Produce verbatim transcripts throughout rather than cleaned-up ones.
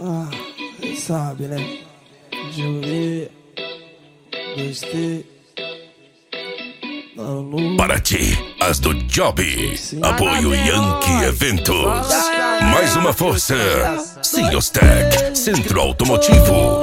Ah, sabe, né? Jurei, gostei. Para ti, as do Job. Apoio Yankee Eventos. Mais uma força. Siostec, Centro Automotivo.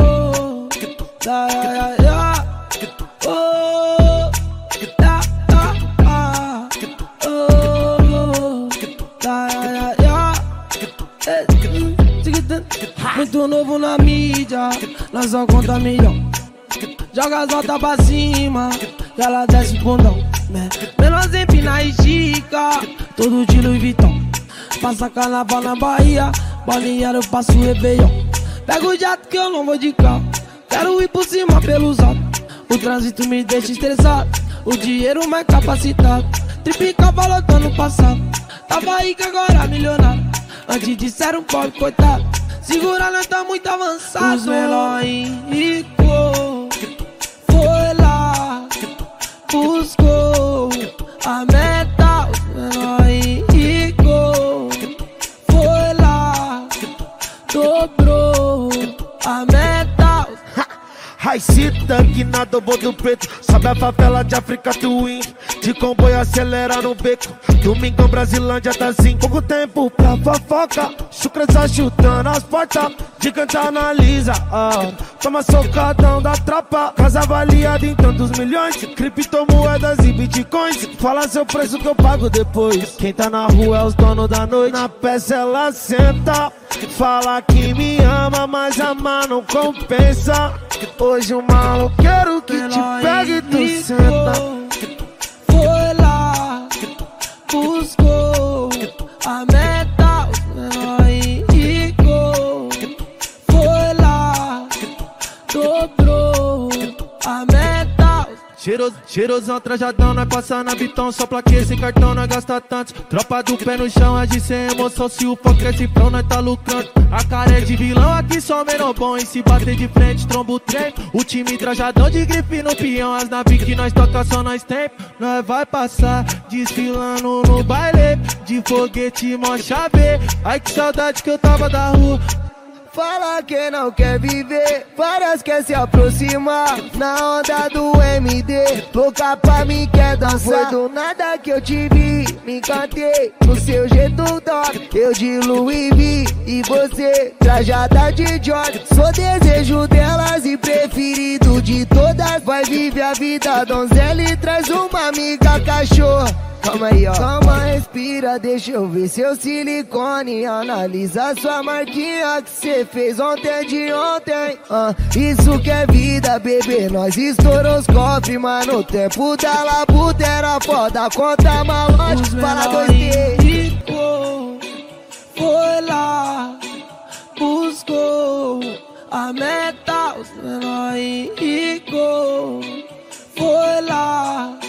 Muito novo na mídia, nós só conta milhão. Joga as notas pra cima, e ela desce o bundão, né? Menos empina e estica, tudo de Louis Vuitton. Passa carnaval na Bahia, balneário eu passo o Réveillon. Pego o jato que eu não vou de carro, quero ir por cima pelos altos. O trânsito me deixa estressado, o dinheiro mais capacitado. Tripica valotando no passado, tava rico agora milionário. Antes de ser um pobre coitado, segura nós tá muito avançado. Os menor rico foi lá, buscou a meta. Os menor rico foi lá, dobrou a meta. Raicita tanque na dobro do preto, sobe a favela de África Twin, de comboio acelera no beco. Domingão Brasilândia tá assim, pouco tempo pra fofoca. Chucreza chutando as portas, gigante analisa, ah. Toma socadão da tropa, casa avaliada em tantos milhões, criptomoedas e bitcoins. Fala seu preço que eu pago depois. Quem tá na rua é os donos da noite, na peça ela senta. Fala que me ama, mas amar não compensa. Hoje o maloqueiro que te pega e tu senta. Foi lá, buscou a meta. Os menor rico foi lá, dobrou a meta. Cheiroso, cheirosão, trajadão, nós passa na Bitão. Só pra que esse cartão nós gasta tanto. Tropa do pé no chão, age sem emoção. Se o pó cresce pão, nós tá lucrando. A cara é de vilão, aqui só menor bom. E se bater de frente, tromba o trem. O time trajadão de grife no peão. As naves que nós toca só nós tem. Nós vai passar desfilando no baile, de foguete mó chave. Ai que saudade que eu tava da rua. Fala que não quer viver, várias quer se aproximar. Na onda do M D, louca pra mim quer dançar. Foi do nada que eu te vi, me encantei no seu jeito dog. Eu de Louis V e você trajada de Jordan. Sou desejo delas e preferido de todas. Vai viver a vida donzela e traz uma amiga cachorra. Calma aí, ó. Calma, respira, deixa eu ver seu silicone. Analisa sua marquinha que cê fez ontem de ontem. Ah, isso que é vida, bebê. Nós estourou os cofres, mas no tempo da labuta era foda. Conta malote, fala dois D. Foi lá, buscou a meta. Os menor rico foi lá,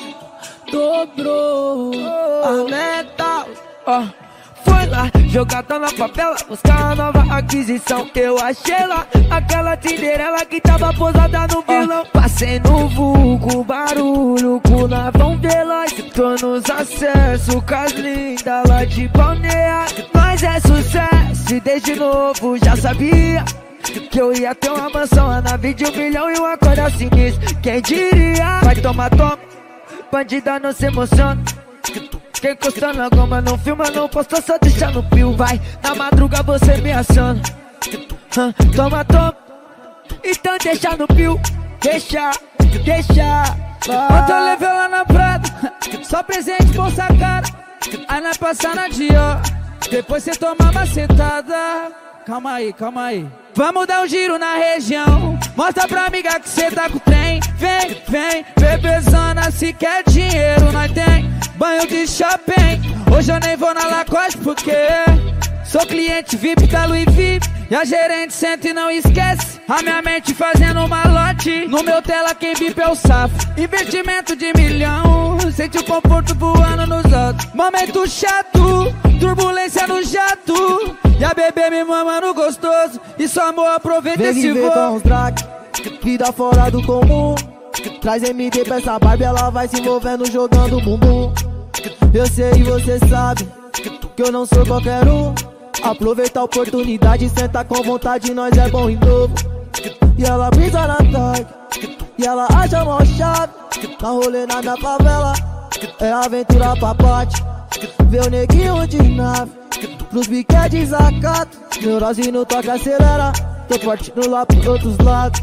dobrou a meta. Ó, foi lá, jogada na favela, buscar uma nova aquisição. Eu achei lá aquela Cinderela que tava posada no vilão. Passei no vulgo, barulho, com navão veloz. Tô nos acessos, cas linda lá de Balneário. Nós é sucesso e desde novo já sabia que eu ia ter uma mansão, a nave de um milhão e uma coisa sinistra. Quem diria? Vai tomar, toma, bandida não se emociona. Quem encosta na goma não filma, não posta, só deixa no pio. Vai, na madruga você me aciona. Hum, toma, toma, então deixa no pio. Deixa, deixa. Ontem eu levei lá na Prada, só presente, bolsa cara. Aí nós passa na Dior, depois cê toma uma sentada. Calma aí, calma aí. Vamos dar um giro na região, mostra pra amiga que cê tá com o trem. Vem, vem, bebezona, se quer dinheiro nós tem. Banho de shopping, hoje eu nem vou na Lacoste porque sou cliente V I P da Louis V. E a gerente senta e não esquece a minha mente fazendo malote. No meu tela quem bipa é o safo. Investimento de milhão, sente o conforto voando nos altos. Momento chato, turbulência no jato. E a bebê me mama no gostoso, e só amor aproveita Vem esse viver voo. com os drag, vida fora do comum. Traz M D pra essa Barbie, ela vai se envolvendo jogando bumbum. Eu sei e você sabe que eu não sou qualquer um. Aproveita a oportunidade, senta com vontade, nós é bom e novo. E ela brisa na tarde, e ela acha mó chave. Tá rolê na minha favela, é aventura pra parte. Vê o neguinho de nave, pros biquetes desacato. Neurose no toque acelera, tô partindo lá pros outros lados.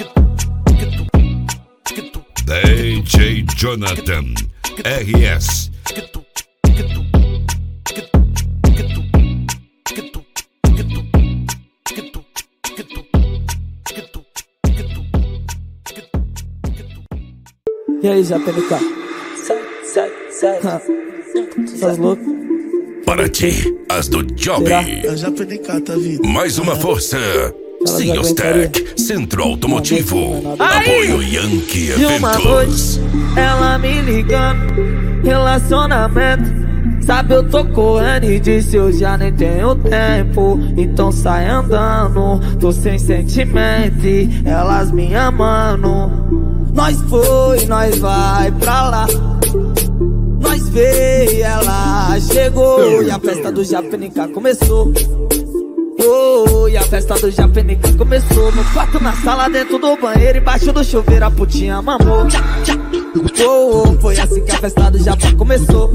D J Jonathan R S. E aí, já P N K? Sai, sai, sai. Tá louco? Para ti, as do Job. Eu já P N K, tá vindo. Mais uma força. Siostec, Centro Automotivo. Apoio Yankee E uma noite, Eventos. ela me ligando, relacionamento. Sabe, eu tô correndo e disse eu já nem tenho tempo. Então sai andando, tô sem sentimento e elas me amando. Nós foi, nós vai pra lá. Nós veio, ela chegou e a festa do J P N K começou. Oh, e a festa do J P N K começou. No quarto, na sala, dentro do banheiro, embaixo do chuveiro a putinha mamou. Oh, foi assim que a festa do J P começou.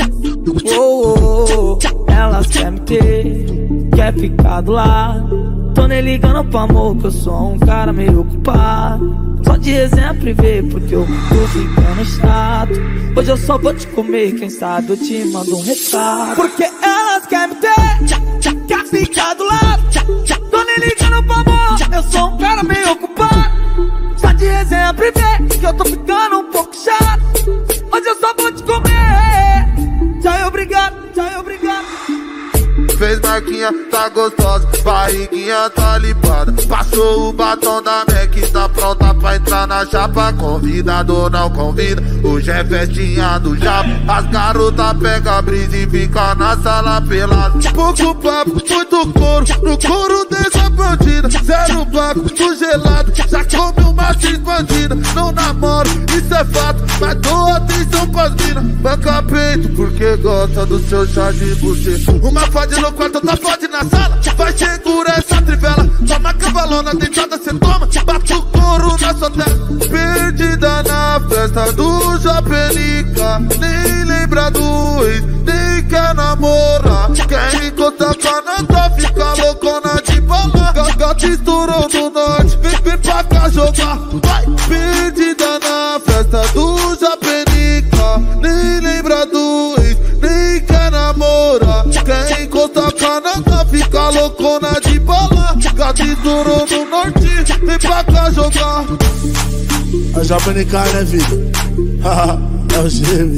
Oh, elas querem me ter, quer ficar do lado. Tô nem ligando pro amor, que eu sou um cara meio ocupado. Só de resenha privê, porque eu tô ficando chato. Hoje eu só vou te comer, quem sabe eu te mando um recado. Porque elas querem me ter, quer ficar do lado. Tô nem ligando pro amor, eu sou um cara meio ocupado. Só de resenha privê, que eu tô ficando um pouco chato. Hoje eu só vou te comer. Tchau, obrigado, tchau, obrigado. Fez marquinha, tá gostosa, barriguinha tá limpada. Passou o batom da Mac, tá pronta pra entrar na chapa. Convidado ou não convida, hoje é festinha do Japa. As garotas pegam a brisa e fica na sala pelada. Pouco papo, muito couro, no couro dessa bandida. Zero papo, muito gelado, já come uma expandida. Não namoro, isso é fato, mas dou atenção pras minas. Banca peito, porque gosta do seu chá de buceta. Uma fade no quarto, outra fode na sala. Vai segurar essa trivela, toma cavalona, deitada cê toma. Bate o couro na sua tela. Perdida na festa do J P N K. Nem lembra do ex, nem quer namorar. Quer encostar com a nata, fica loucona de bala. Gata estourou no norte, vem, vem pra cá jogar. Vai, perdida na festa do J P N K. Nem lembra do ex, nem quer namorar. Quer encostar com a nata, fica loucona de bala. Gata estourou no norte, vem pra cá jogar. A J P N K, né, filho? É o G,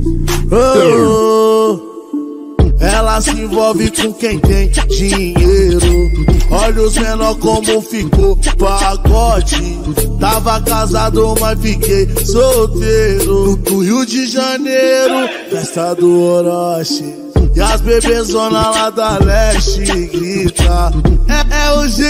oh, ela se envolve com quem tem dinheiro. Olha os menor como ficou pacote. Tava casado, mas fiquei solteiro. Do Rio de Janeiro, festa do Orochi. E as bebezona lá da leste grita: É, é o G,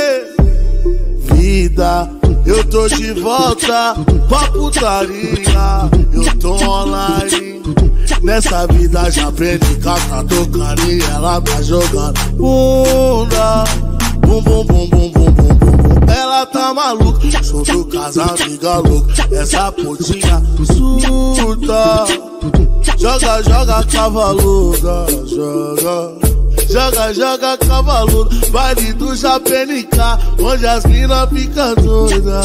vida. Eu tô de volta pra putaria. Eu tô online. Nessa vida já aprendi que tá tocando e ela tá jogando bunda. Bum, bum, bum, bum, bum, bum, bum. Ela tá maluca, sou do casa amiga louca. Essa putinha surta. Joga, joga cavaluda, joga. Joga, joga cavaluda, baile do J P N K, onde as mina ficam doidas.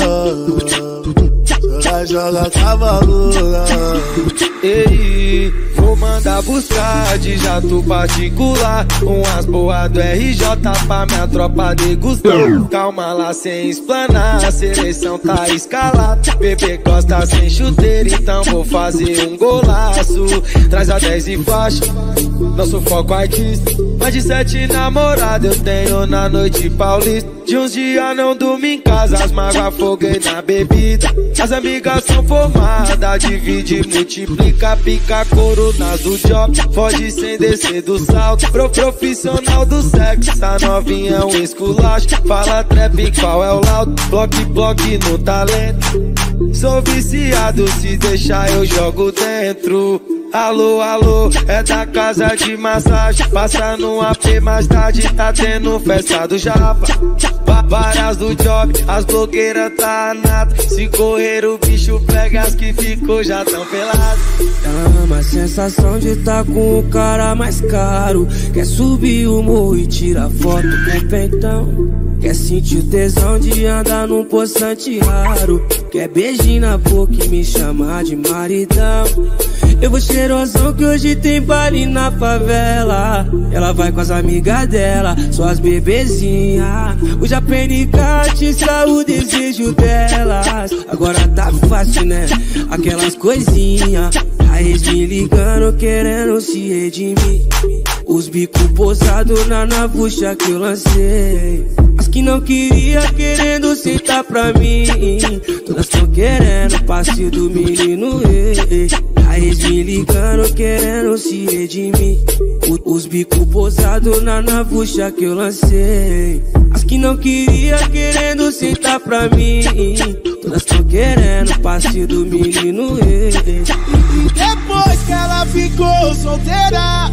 Joga, joga cavaluda. Ei, vou mandar buscar de jato particular umas boas do R J pra minha tropa degustar. Calma lá sem explanar, a seleção tá escalada. Bebê gosta sem chuteira, então vou fazer um golaço. Traz a dez e faixa, nosso foco artista. Mais de sete namoradas eu tenho na noite paulista. De uns dias não durmo em casa, as mágoas foguei na bebida. As amigas são formadas, divide, multiplica, pica couro nas do job. Foge sem descer do salto, pro profissional do sexo. Essa novinha é um esculacho, fala trap, qual é o laudo? Bloque, bloque no talento. Sou viciado, se deixar eu jogo dentro. Alô, alô, é da casa de massagem. Passa no A P mais tarde, tá tendo festa do Japa. Várias do job, as blogueiras tá nada. Se correr o bicho pega, as que ficou já tão peladas. Ama a sensação de tá com o cara mais caro. Quer subir o morro e tirar foto com o peitão. Quer sentir o tesão de andar num poçante raro. Quer beijinho na boca e me chamar de maridão. Eu vou cheirosão que hoje tem baile na favela. Ela vai com as amigas dela, só as bebezinhas. O Japenicate extraiu o desejo delas. Agora tá fácil, né? Aquelas coisinhas. A ex me ligando, querendo se redimir. Os bicos pousados na navuxa que eu lancei. As que não queria, querendo sentar pra mim. Todas tão querendo passe do menino, ei, ei. A ex me ligando, querendo se redimir. Os bicos pousados na navuxa que eu lancei. As que não queria, querendo sentar pra mim. Todas tão querendo passe do menino, ei, ei. Depois que ela ficou solteira,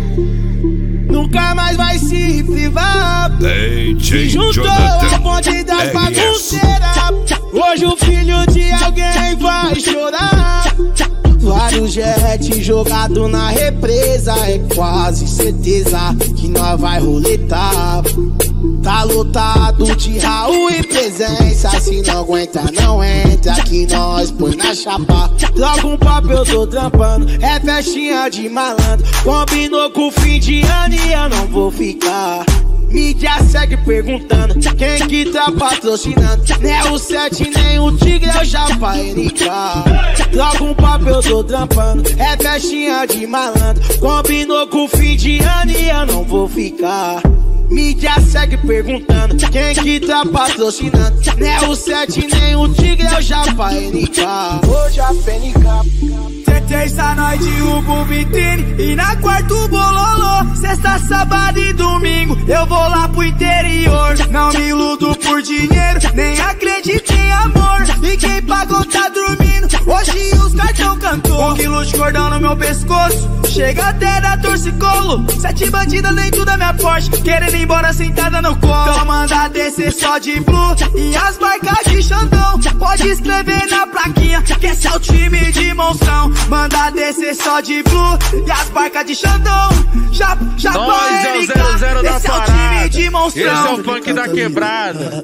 nunca mais vai se privar. D J Se juntou ao bonde das bagunceiras. Hoje o filho de alguém vai chorar. Vários jet jogado na represa. É quase certeza que nós vai roletar. Tá lotado de Raul e presença. Se não aguenta, não entra, que nós põe na chapa. Logo um papo eu tô trampando, é festinha de malandro. Combinou com o fim de ano e eu não vou ficar. Mídia segue perguntando quem que tá patrocinando. Nem o sete, nem o Tigre, eu já pra N K. Logo um papo eu tô trampando, é festinha de malandro. Combinou com o fim de ano e eu não vou ficar. Mídia segue perguntando quem que tá patrocinando. Nem o sete, nem o Tigre, eu já pra N K. Hoje a N K. Terça noite o Bubitine e na quarta o Bololô. Sexta, sábado e domingo eu vou lá pro interior. Não me iludo por dinheiro, nem acredito em amor. E quem pagou tá dormindo, hoje os cartão cantou. Um quilo de cordão no meu pescoço, chega até da torcicolo. Sete bandidas dentro da minha Porsche, querendo ir embora sentada no colo. Então manda descer só de blue e as marcas de Xandão. Pode escrever na plaquinha que esse é o time de monstrão. Manda descer só de blue e as barcas de Xandão. Já, já Nós é o zero zero da esse é o time de monstrão. Esse é o funk da quebrada.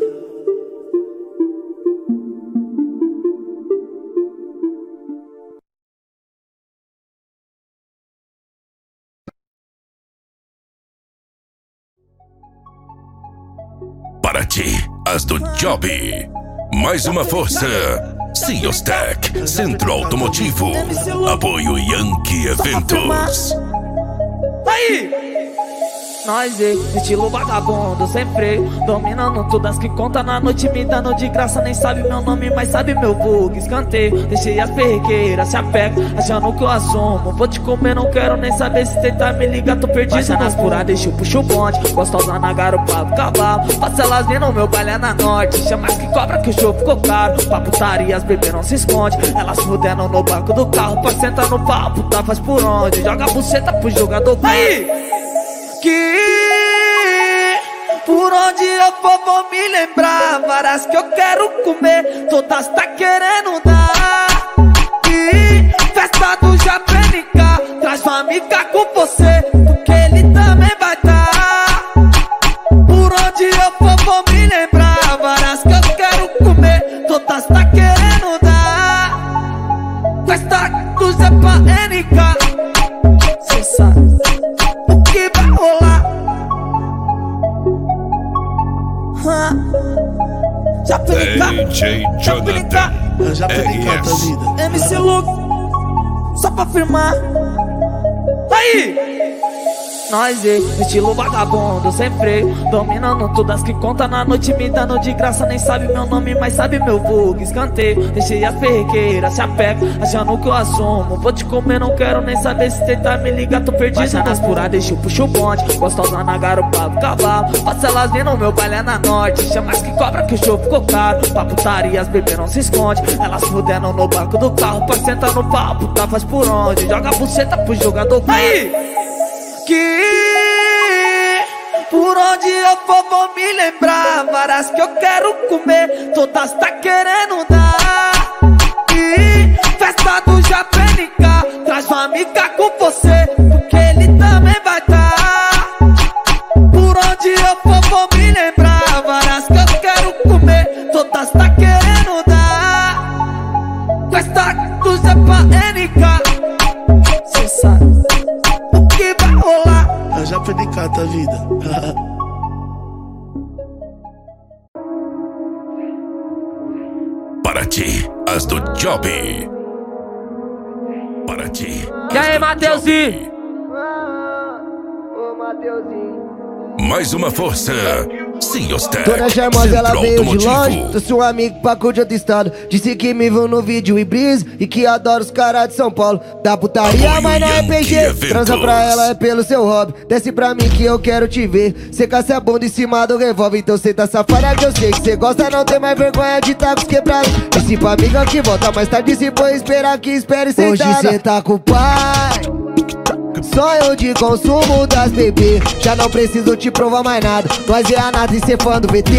Para ti, as do Job. Mais uma força. Siostec, Centro Automotivo. Apoio Yankee Eventos. Aí! Nós, ei, estilo vagabundo, sem freio, dominando todas que conta na noite, me dando de graça. Nem sabe meu nome, mas sabe meu bug. Escanteio, deixei as perrequeiras, se apega, achando que eu assumo. Vou te comer, não quero nem saber se tentar me ligar, tô perdido. Baixa nas puras, deixa eu puxo o bonde, gostosa na garupa do cavalo. Faça elas vir no meu baile é na norte, chama que cobra que o show ficou caro. Pra putaria as bebê não se esconde, elas fudendo no banco do carro. Pra sentar no pau, puta faz por onde, joga a buceta pro jogador. Aí! Que por onde eu for vou me lembrar, várias que eu quero comer, todas tá querendo dar. Que festa do Japenica, traz uma amiga com você, porque ele também vai dar. Por onde eu for vou me lembrar, várias que eu quero comer, todas tá querendo dar. Festa do Japenica, cê sabe o que vai rolar. Japenica, D J Jonathan R S. M C Luke, só pra firmar. Aí! nós e estilo vagabundo, sem freio, dominando todas que conta na noite, me dando de graça. Nem sabe meu nome, mas sabe meu vulgo. Escanteio, deixei as perrequeiras, se apega, achando que eu assumo. Vou te comer, não quero nem saber, se tentar me ligar, tô perdido. Baixa nas puras, deixa eu puxo o bonde, gostosa na garupa do cavalo. Passa elas vindo, meu baile é na norte, chama mais que cobra que o show ficou caro. Pra putaria as bebê não se esconde, elas fudendo no banco do carro, pra sentar no papo, tá faz por onde, joga a buceta pro jogador. Aí! Que por onde eu for vou me lembrar, várias que eu quero comer, todas tá querendo dar. E festa do Japenica, traz uma amiga com você, porque ele também vai tá. Por onde eu for vou me lembrar, várias que eu quero comer, todas tá querendo dar. Festa do Japenica, cê sabe o que vai rolar. A Japenica tá vida. Para ti, as do Job. Para ti. E aí, Mateuzinho? Ô, Mateuzinho. Mais uma força. Siostec. Dona Charmosa, ela Centro veio de longe, Automotivo. trouxe um amigo pra curtir outro estado. Disse que me viu no vídeo e brisa, e que adora os caras de São Paulo. Da putaria, Apoio mas não é P G. Yankee Transa Eventos. pra ela é pelo seu hobby. Desce pra mim que eu quero te ver. Cê caça a bunda em cima do revólver, então cê tá safada que eu sei que cê gosta, não tem mais vergonha de tá com os quebrados. Disse pra amiga que volta mais tarde, se for esperar que espere sentada. Hoje cê tá com o pai, sonho de consumo das bebê. Já não preciso te provar mais nada, nós é a nada e cê fã do V T.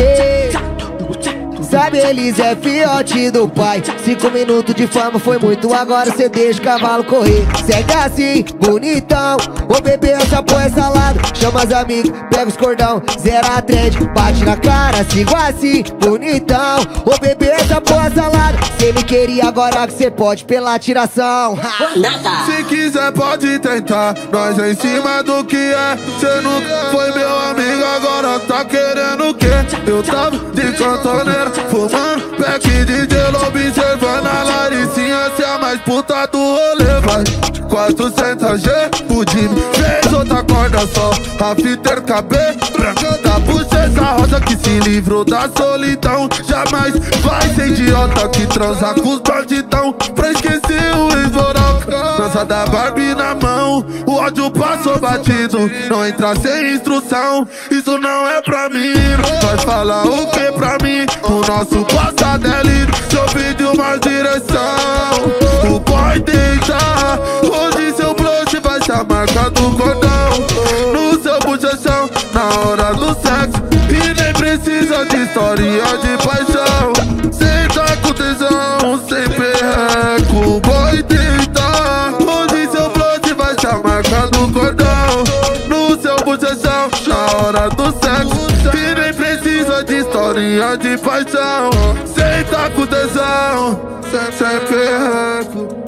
Sabe, eles é fiote do pai. Cinco minutos de fama foi muito, agora cê deixa o cavalo correr. Segue assim, bonitão. Ô bebê, essa porra é salada. Chama as amigas, pega os cordão, zera a trend, bate na cara, sigo assim, bonitão. Ô bebê, essa porra é salada. Cê me queria, agora que cê pode pela tiração. Se quiser pode tentar, nós é em cima do que é. Cê nunca foi meu amigo, agora tá querendo o quê? Eu tava de cantoneira, fumando pack de gelo, observando a Laricinha, se a mais puta do rolê. Vai quatrocentos G, o Jimmy fez outra corda só. A fita R K B, branca da bochecha rosa, que se livrou da solidão. Jamais vai ser idiota que transa com os bandidão, pra esquecer o ex-boroca. Dança da Barbie na mão, o ódio passou batido, não entra sem instrução, isso não é pra mim. Nós fala o que pra mim? O nosso passado é lindo, se eu pedir mais direção, o boy deita. Hoje seu blush vai ser a marca do cordão no seu bochechão, na hora do sexo, e nem precisa de historinha de paixão. Senta com tesão, sem perreco, o boy deita. Hoje seu blush vai ser a marca do cordão no seu bochechão, na hora do sexo, e nem precisa de historinha de paixão. Senta com tesão, sem, sem perreco.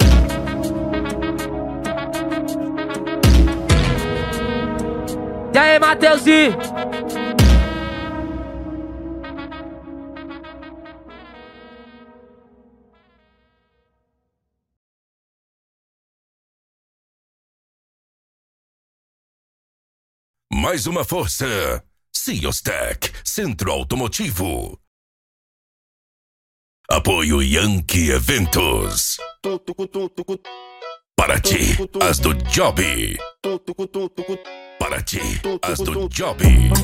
E aí, Mateuzinho? Mais uma força. Siostec, Centro Automotivo. Apoio Yankee Eventos. Para ti, as do Job. Para ti, as do Job.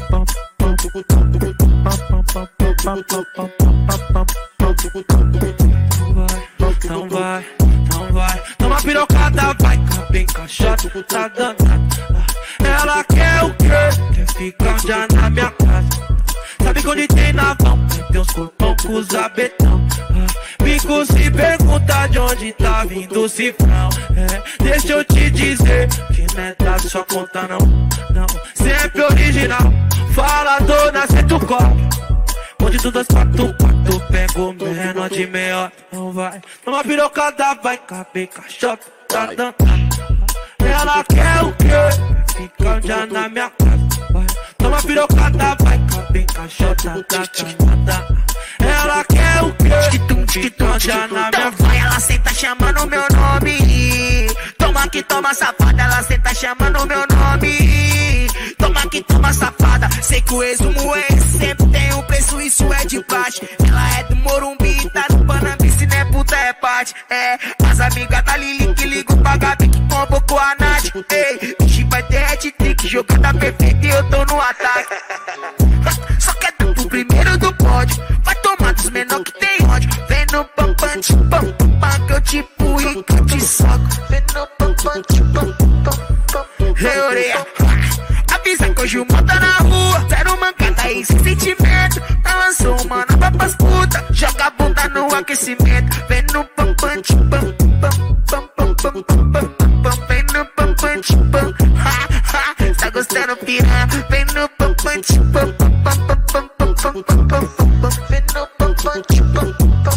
Não vai, não vai. Toma pirocada, vai, bem caixota, tá danada. Ela quer o quê? Quer ficar já na minha casa. Sabe que onde tem navão, tem uns corpão com os abetão. Fico se pergunta de onde tá vindo o cifrão. É, deixa eu te dizer que não é da sua conta não, não. Sempre original, fala dona, cê tu cobre. Onde tu das quatro, quatro, pega o menor de meia. Não vai, numa pirocada vai caber caixota, tá danada. Ela quer o quê? Fica já na minha casa. Vai, toma pirocada, vai caber caixota, tá danada. Ela quer o quê? Fica já na minha casa. Vai, ela senta chamando meu nome. Toma que toma safada, ela senta chamando meu nome. sei que o resumo é esse, sempre tem um preço, isso é de baixo. Ela é do Morumbi, tá no Panambi, se não é puta é parte. É, as amigas da Lili que ligam pra Gabi que convocou a Nath. Ei, hoje vai ter hat-trick, jogada perfeita e eu tô no ataque. Só quer dar pro primeiro do pódio, vai tomar dos menor que tem ódio. Vem no pam pam tch, pam pam pam que eu te pulo e que eu te soco. Vem no pam pam tch, pam pam pam. Ei, orelha, avisa que hoje o mal tá na rua. Zero mancada aí sem sentimento. Não lançou uma nova pras puta, joga a bunda no aquecimento. Vem no pam pam tch, pam pam pam pam pam pam pam. Vem no pam pam tch, pam. Ha ha, tá gostando piranha? Vem no pam pam tch, pam pam pam pam pam pam pam pam. Vem no pam pam tch, pam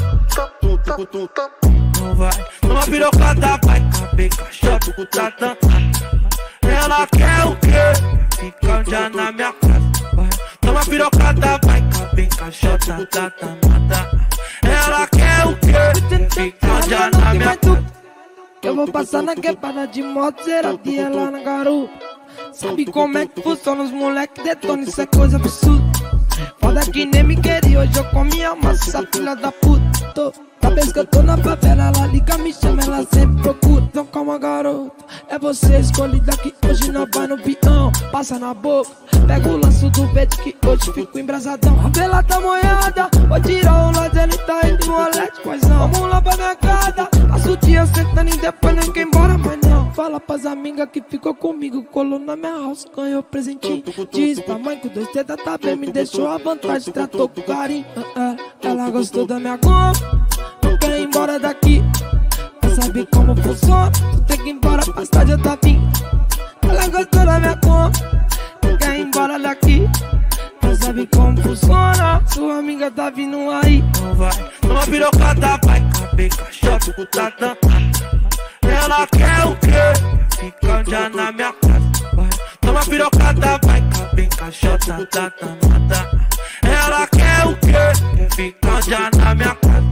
pam pam pam pam. Não vai, toma pirocada, vai caber caixota, tá dançando. Ela quer o quê? Fica um dia na minha casa. Vai, toma pirocada, vai caber caixota, tá dançando. Ela quer o quê? Fica um dia na minha casa. Eu vou passar na quebrada de moto, zeradia lá na garupa. Sabe como é que funciona os moleque detona, isso é coisa absurda. Foda que nem me queria, hoje eu comi a massa, essa filha da puta. Tô, da vez que eu tô na favela, ela liga, me chama, ela sempre procura. Então calma garota, é você escolhida que hoje não vai no peão. Passa na boca, pega o laço do verde que hoje fico embrasadão. A vela tá molhada, vou tirar o lado, ele tá indo no rolete, paizão. Vamos lá pra minha casa, passa o dia sentando e depois nem quer embora, mas não. Fala pras amigas que ficou comigo, colou na minha house, ganhou presentinho. Diz pra mãe que o dois teta tá bem, me deixou à vontade, tratou com carinho. Ela, ela gostou da minha cor, não quer ir embora daqui. Não sabe como funciona, tu tem que ir embora, mais tarde eu tá vindo. Ela gostou da minha cor, não quer ir embora daqui. Não sabe como funciona, sua amiga tá vindo aí. Não vai, toma pirocada, vai caber caixota, tá dançando. Ela quer o quê? Fica um dia na minha casa. Vai, toma pirocada, vai caber caixota, tá dançando. Ela quer o quê? Fica um dia na minha casa.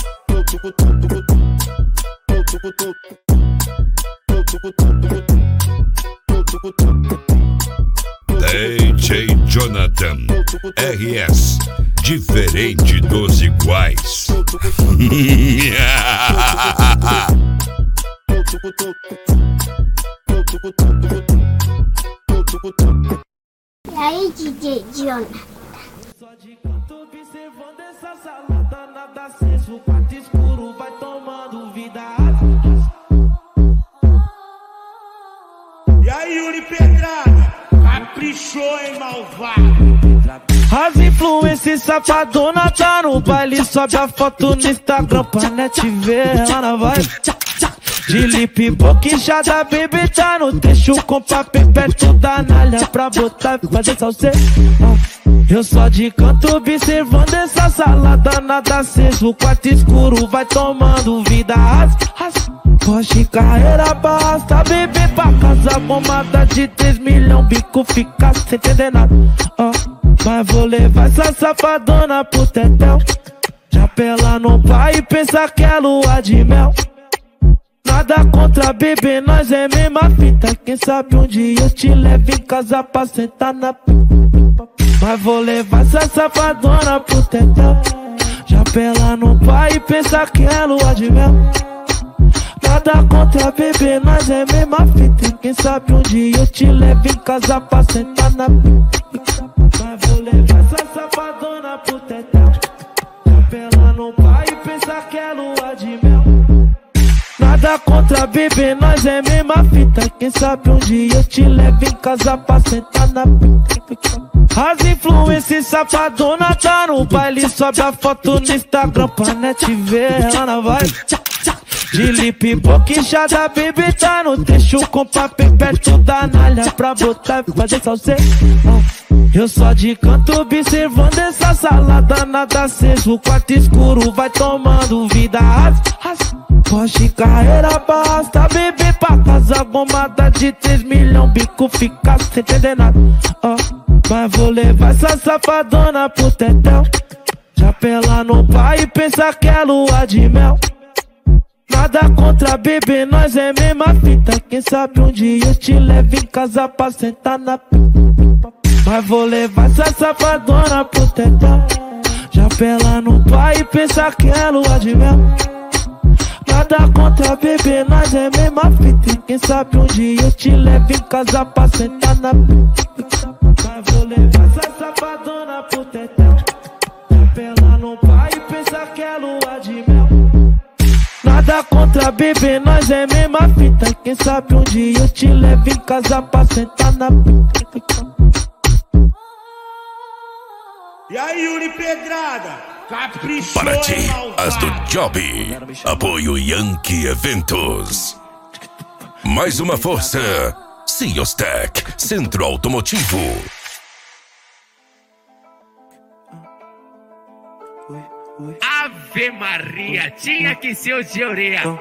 D J Jonathan R S, diferente dos iguais. E aí, D J Jonathan? Só de canto observando essa salada, nada aceso, quarto escuro, vai tomando vida. E aí, Yuri Pedrada, caprichou, hein, malvado? As influências safadona tá no baile, sobe a foto no Instagram pra net ver ela na vibe. De lip boquinchada, baby, tá no texto com papel perto da nalha pra botar e fazer salseiro. Eu só de canto observando essa salada, nada aceso, o quarto escuro vai tomando vida. As, as, Porsche carreira basta, bebê pra casa, bombada de três milhões, bico fica sem entender nada. Oh, mas vou levar essa safadona pro tetel, já pela no pai e pensa que é lua de mel. Nada contra bebê, nós é mesma fita, quem sabe um dia eu te levo em casa pra sentar na pipa. Mas vou levar essa safadona pro tetel, já pela no pai e pensa que é lua de mel. Nada contra bebê, nós é mesma fita, quem sabe um dia eu te levo em casa pra sentar na pipa. Mas vou levar essa safadona pro tetel, já pela no pai e pensa que é lua de mel. Nada contra bebê, nós é mesma fita, quem sabe um dia eu te levo em casa pra sentar na pica. As influências safadona tá no baile, sobe a foto no Instagram pra net ver ela na vibe. De lip boquinchada, baby, tá no texto com papel perto da nalha pra botar e fazer salseiro. Eu só de canto observando essa salada, nada aceso, o quarto escuro vai tomando vida. As, as, Porsche carreira basta, bebê pra casa, bombada de três milhões, bico fica sem entender nada. Oh, mas vou levar essa safadona pro tetel, já pela no pai e pensa que é lua de mel. Nada contra bebê, nós é mesma fita, quem sabe um dia eu te levo em casa pra sentar na pipa. Mas vou levar essa safadona pro tetão. Já pela no pai e pensa que é lua de mel. Nada contra bebê, nós é mesma fita. E quem sabe um dia eu te levo em casa pra sentar na pita. Mas vou levar essa safadona pro tetão. Já pela no pai e pensa que é lua de mel. Nada contra bebê, nós é mesma fita. E quem sabe um dia eu te levo em casa pra sentar na pita. E aí, Yuri Pedrada? Caprichou, Para ti, irmão, as do Job. Apoio Yankee Eventos. Mais uma força. Ciostec, Centro Automotivo. Ave Maria, tinha que ser o de orelha.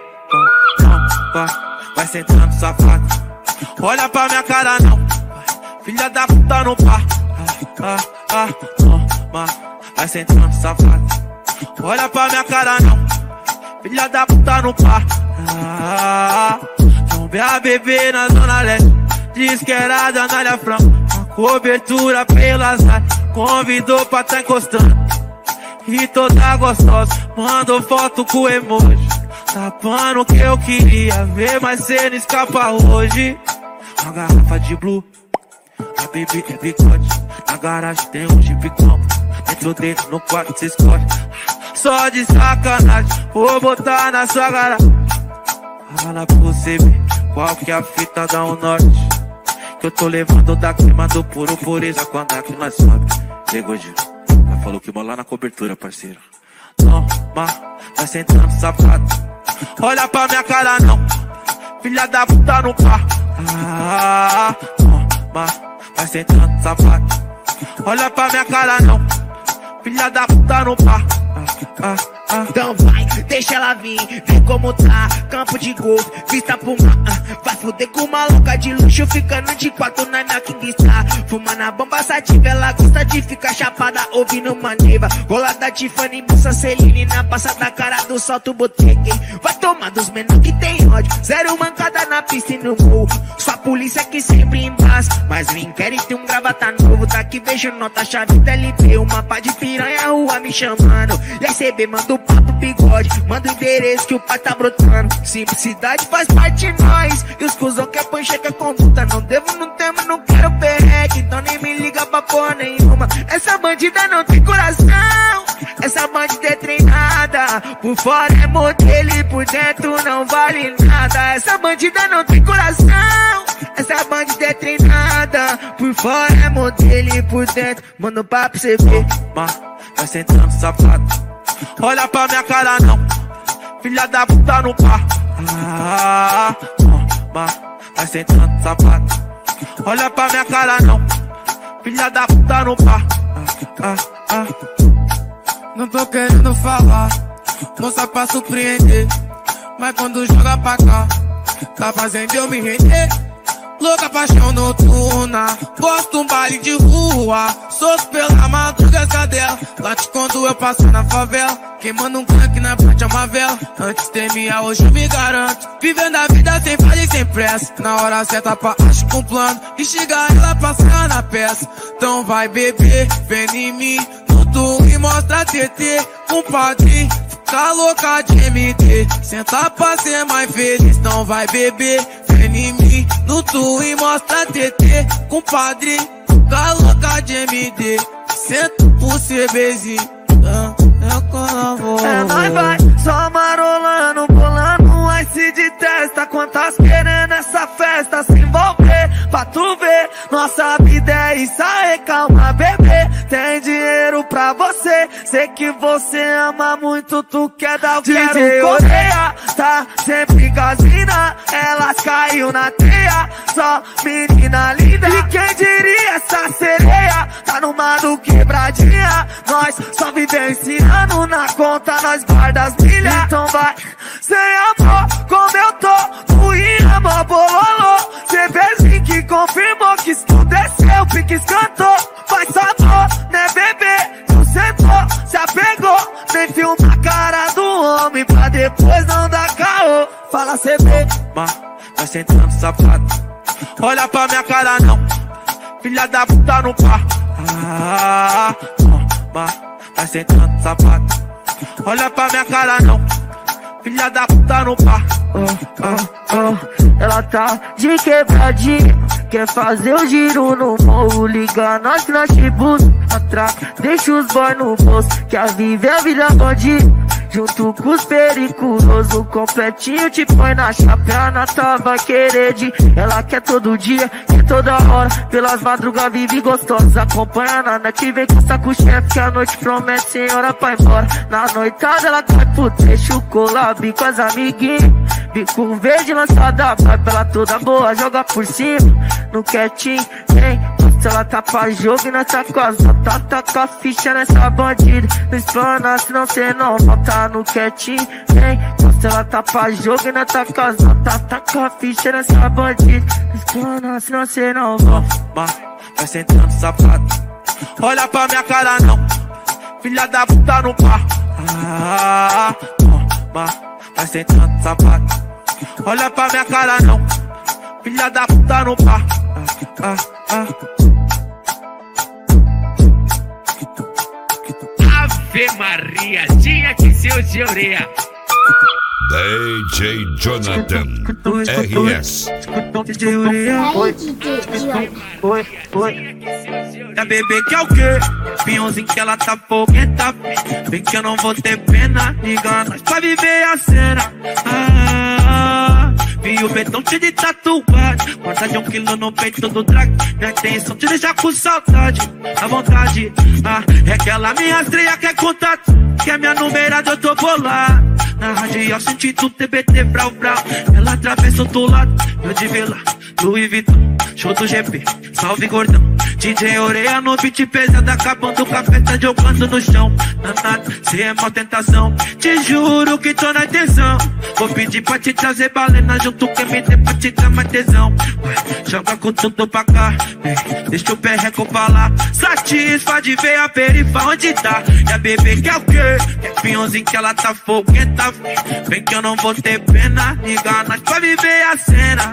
Vai sentando safado. Olha pra minha cara não. Filha da puta no par. Ah, ah, toma. Vai sentando safado. Olha pra minha cara não. Filha da puta no par. Ah, vamos ver a bebê na zona leste. Diz que era da Anália Franco. A cobertura pelas áreas. Convidou pra tá encostando. E toda gostosa. Mandou foto com emoji. Tapando o que eu queria ver, mas cê não escapa hoje. Uma garrafa de blue. A bebê é bigode. Na garagem tem um Jeep Combo. Dentro dele, no quarto cê escolhe. Só de sacanagem, vou botar na sua garagem. Fala pra você ver qual que é a fita da um norte. Que eu tô levando da clima do puro pureza. Quando aqui nós sobe, pegou de. Ela falou que mola na cobertura, parceiro. Toma, vai sentando safado. Olha pra minha cara não. Filha da puta no par. Ah, toma, vai sentando safado. Olha pra minha cara não. Filha da puta no par. Ah, ah. Então vai, deixa ela vir, vê como tá. Campo de golfe, vista pro mar. Vai fuder com uma louca de luxo, ficando de quatro na minha King Star. Fuma na bomba sativa, ela gosta de ficar chapada, ouvindo maneva. Gola da Tiffany, bolsa Celine, na passa da cara do salto boteque. Vai tomar dos menor que tem ódio, zero mancada na pista e no morro. Sua polícia que sempre embaça, mas o inquérito um gravata novo. Daqui vejo nota, chave da L P, um mapa de piranha, rua me chamando. E aí cê B, manda o papo bigode, manda o endereço que o pai tá brotando. Simplicidade faz parte de nós, e os cuzão que é pancheca conduta. Não devo, não temo, não quero perreque, então nem me liga pra porra nenhuma. Essa bandida não tem coração, essa bandida é treinada. Por fora é modelo e por dentro não vale nada. Essa bandida não tem coração, essa bandida é treinada. Por fora é modelo e por dentro, manda um papo cê ver. Vai sentando safado. Olha pra minha cara não. Filha da puta no par. Ah, toma, vai sentando safado. Olha pra minha cara não. Filha da puta no par. Ah, ah, ah. Não tô querendo falar, moça pra surpreender, mas quando joga pra cá, tá fazendo eu me render. Louca paixão noturna, gosto um baile de rua. Solto pela madruga cadela, late quando eu passo na favela. Queimando um crack na parte é uma vela. Antes temia, hoje eu me garanto. Vivendo a vida sem falha e sem pressa. Na hora certa pra acho com plano. E chegar ela passar na peça. Então vai beber, vem em mim. Tudo e mostra T T, compadre. Fica louca de M D, senta pra ser mais feliz. Então vai beber, vem em mim. No tu e mostra T T, compadre. Fica louca de M D, senta pro CBzinho. Ah, é nóis vai, só marolando, bolando um ice de testa. Quantas querendo essa festa se envolver, pra tu ver. Nossa vida é isso aí, calma bebê. Tem dinheiro pra você, sei que você ama muito, tu quer dar o que eu quero correr. Tá sempre gasina, elas caiu na teia. Só menina linda, e quem diria essa sereia? Tá numa do quebradinha, nós só vivenciando. Na conta nós guarda as milhas. Então vai, sem amor, como eu tô. Fui amor, bololô. Cê vê que confirmou que isso tudo é seu. Pique escantou, faz sabor, né bebê? Tu sentou, se apegou. Nem filma a cara do homem pra depois não dar caô. Fala cê vê, vai sentando safado. Olha pra minha cara não. filha da puta no par. Ah, toma, vai sentando sapato. Olha pra minha cara não, filha da puta no par. Oh, oh, oh. Ela tá de quebradinha, quer fazer o giro no morro. Liga nós, notebook atrás, deixa os boy no bolso. Quer viver a vida bandida junto com os periculosos, completinho te põe na chapa, na tava querer de. Ela quer todo dia, quer toda hora, pelas madrugas vive gostosa. Acompanha na net, vem com saco chefe, que a noite promete senhora pra ir embora. Na noitada ela cai pro trecho, collab com as amiguinhas, bico verde lançada, vai pela toda boa, joga por cima, no quietinho, vem. Se ela tá pra jogo e nessa casa, tá, tá com a ficha nessa bandida. Não explana, senão cê não volta no quietinho, vem. Se ela tá pra jogo e nessa casa, tá, tá com a ficha nessa bandida. Não explana, senão cê não volta. Vai sentando sapato, olha pra minha cara não, filha da puta no par. Ah, toma, vai sentando sapato, olha pra minha cara não, filha da puta no par. Ah, ah, ah. Ave Maria, tinha que ser o de orelha. D J Jonathan R S. Oi, oi, oi. A bebê que é o quê? Pinhãozinho que ela tá fogueta. Vem que eu não vou ter pena. Liga nós pra viver a cena. Ah, vi o betão cheio de tatuagem, quantidade de um quilo no peito do drag. Minha intenção te deixar com saudade, à vontade. Ah, é aquela minha estreia que é contato, que é minha numerada, eu tô bolado. Na rádio eu senti tudo T B T brau brau. Ela atravessa do lado, eu de vela, Louis Vuitton, show do G P, salve gordão. D J Oreia no beat pesado, acabando com a festa, jogando no chão. Danado, cê é mó tentação, te juro que tô na intenção. Vou pedir pra te trazer balena junto com M D pra te dar mais tesão. Joga com tudo pra cá, deixa o perreco falar. Satisfa de ver a perifa onde tá. E a bebê quer o quê? Quer pinhãozinho que ela tá fogueta. Vem que eu não vou ter pena. Liga nós pra viver a cena.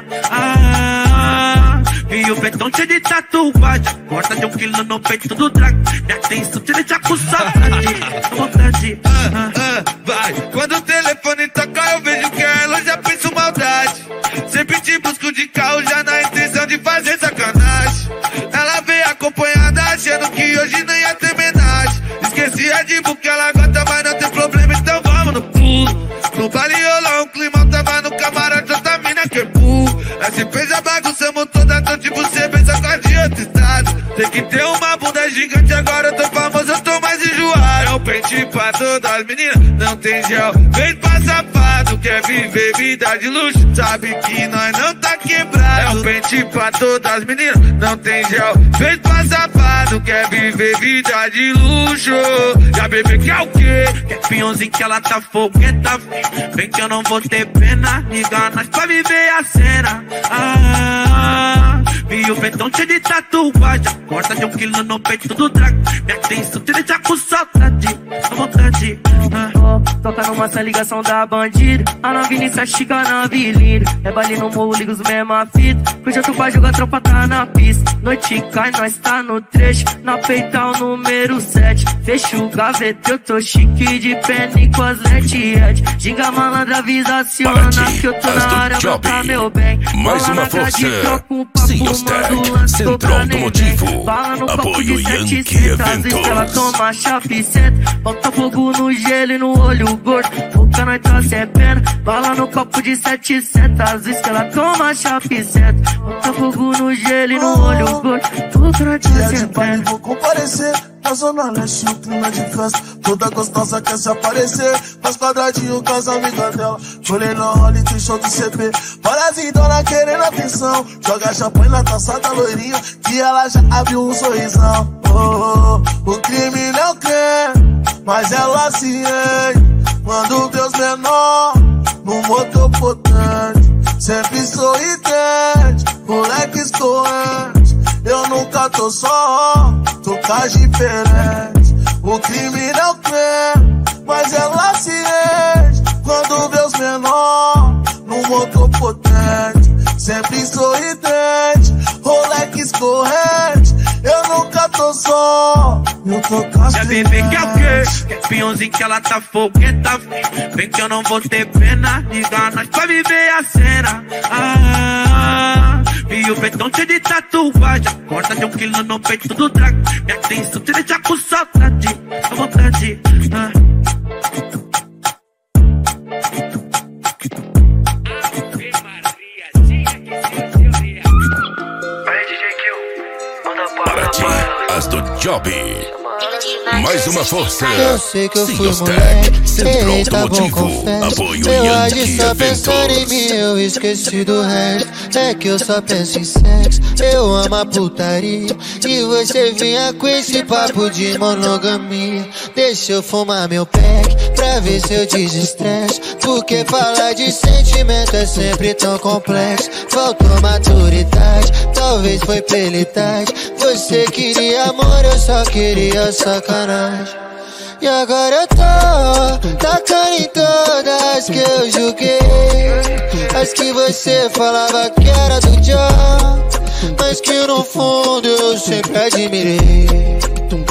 Ah, e o betão cheio de tatuagem, corta de um quilo no peito do drag. Minha atenção te deixa com saudade, vontade. Ah, ah, vai, quando o telefone toca eu vejo que ela já pensa maldade. Sempre te busco de carro já na intenção de fazer sacanagem. Ela veio acompanhada achando que hoje não ia ter homenagem. Esqueci a de que ela gosta, mas não tem problema, então vamos no pulo. No baile rolou um clima, tava no camarote, outra mina que pulo. Essa empresa bagunçamos toda, então tipo você pensa com a de outro estado. Tem que ter uma bunda gigante, agora eu tô famoso, eu tô mais enjoado. É o pente pra todas as meninas, não tem gel. Vem pra safado, quer viver vida de luxo, sabe que nós não tá quebrado. É o pente pra todas as meninas, não tem gel. Vem pra safado, quer viver vida de luxo. Já bebê que é o quê? Quer pinhãozinho que ela tá fogueta. Vem que eu não vou ter pena. Liga nós pra viver a cena. Ah, vi o betão cheio de tatuagem, corta de um quilo no peito do drag. Minha atenção te deixa com saudade, à vontade. Ah, toca numa essa ligação da bandida. A novinha chica na avenida. É baile no morro, liga os mesma fita. Cuja tu pra jogar, tropa tá na pista. Noite cai, nós tá no trecho. Na peita o número sete. Fecha o gaveta, eu tô chique de pena e com as lete. Ginga malandra, avisa aciona que eu tô na área, botar meu bem. Mais uma força, Siostec, Centro Automotivo, apoio Yankee Eventos. Ela toma chave e senta, bota fogo no gelo e no olho gordo. Boca nós tá sem pena, bala no copo de setecentos. Às vezes que ela toma chave e senta, bota fogo no gelo e no olho gordo. Boca nós tá sem pena. Vou comparecer na zona leste, o clima de festa. Toda gostosa quer se aparecer, faz quadradinho com as amigas dela. Colei no role, tem show do C P. Parazitona querendo atenção, joga champanhe na taça da loirinha, que ela já abriu um sorrisão. Oh, oh, o crime não quer, mas ela se enche quando Deus menor, no motor potente, sempre sorridente, moleque escorrente. Eu nunca tô só, tô com diferente. O crime não quer, mas ela se enche quando Deus menor, no motor potente, sempre sorridente, moleque escorrente. só, eu tô castrado. Já bebê que é o quê? Que é peãozinho que ela tá fogueta. Vem que eu não vou ter pena. Liga nós pra viver a cena. Ah, e o betão cheio de tatuagem. Corta de um quilo no peito do drago. Me atenção te deixa com saudade. À vontade. Ah. Para ti, as do Job. Mais uma força. Eu sei que eu fui moleque, errei, tá bom, confesso. Eu agi só pensando em mim, eu esqueci do resto. É que eu só penso em sexo, eu amo a putaria. E você vinha com esse papo de monogamia. Deixa eu fumar meu pack, pra ver se eu desestresso. Porque falar de sentimento é sempre tão complexo. Faltou maturidade, talvez foi pela idade. Você queria amor, eu só queria sacanagem. E agora eu tô tacando em todas que eu julguei. As que você falava que era do Joe, mas que no fundo eu sempre admirei.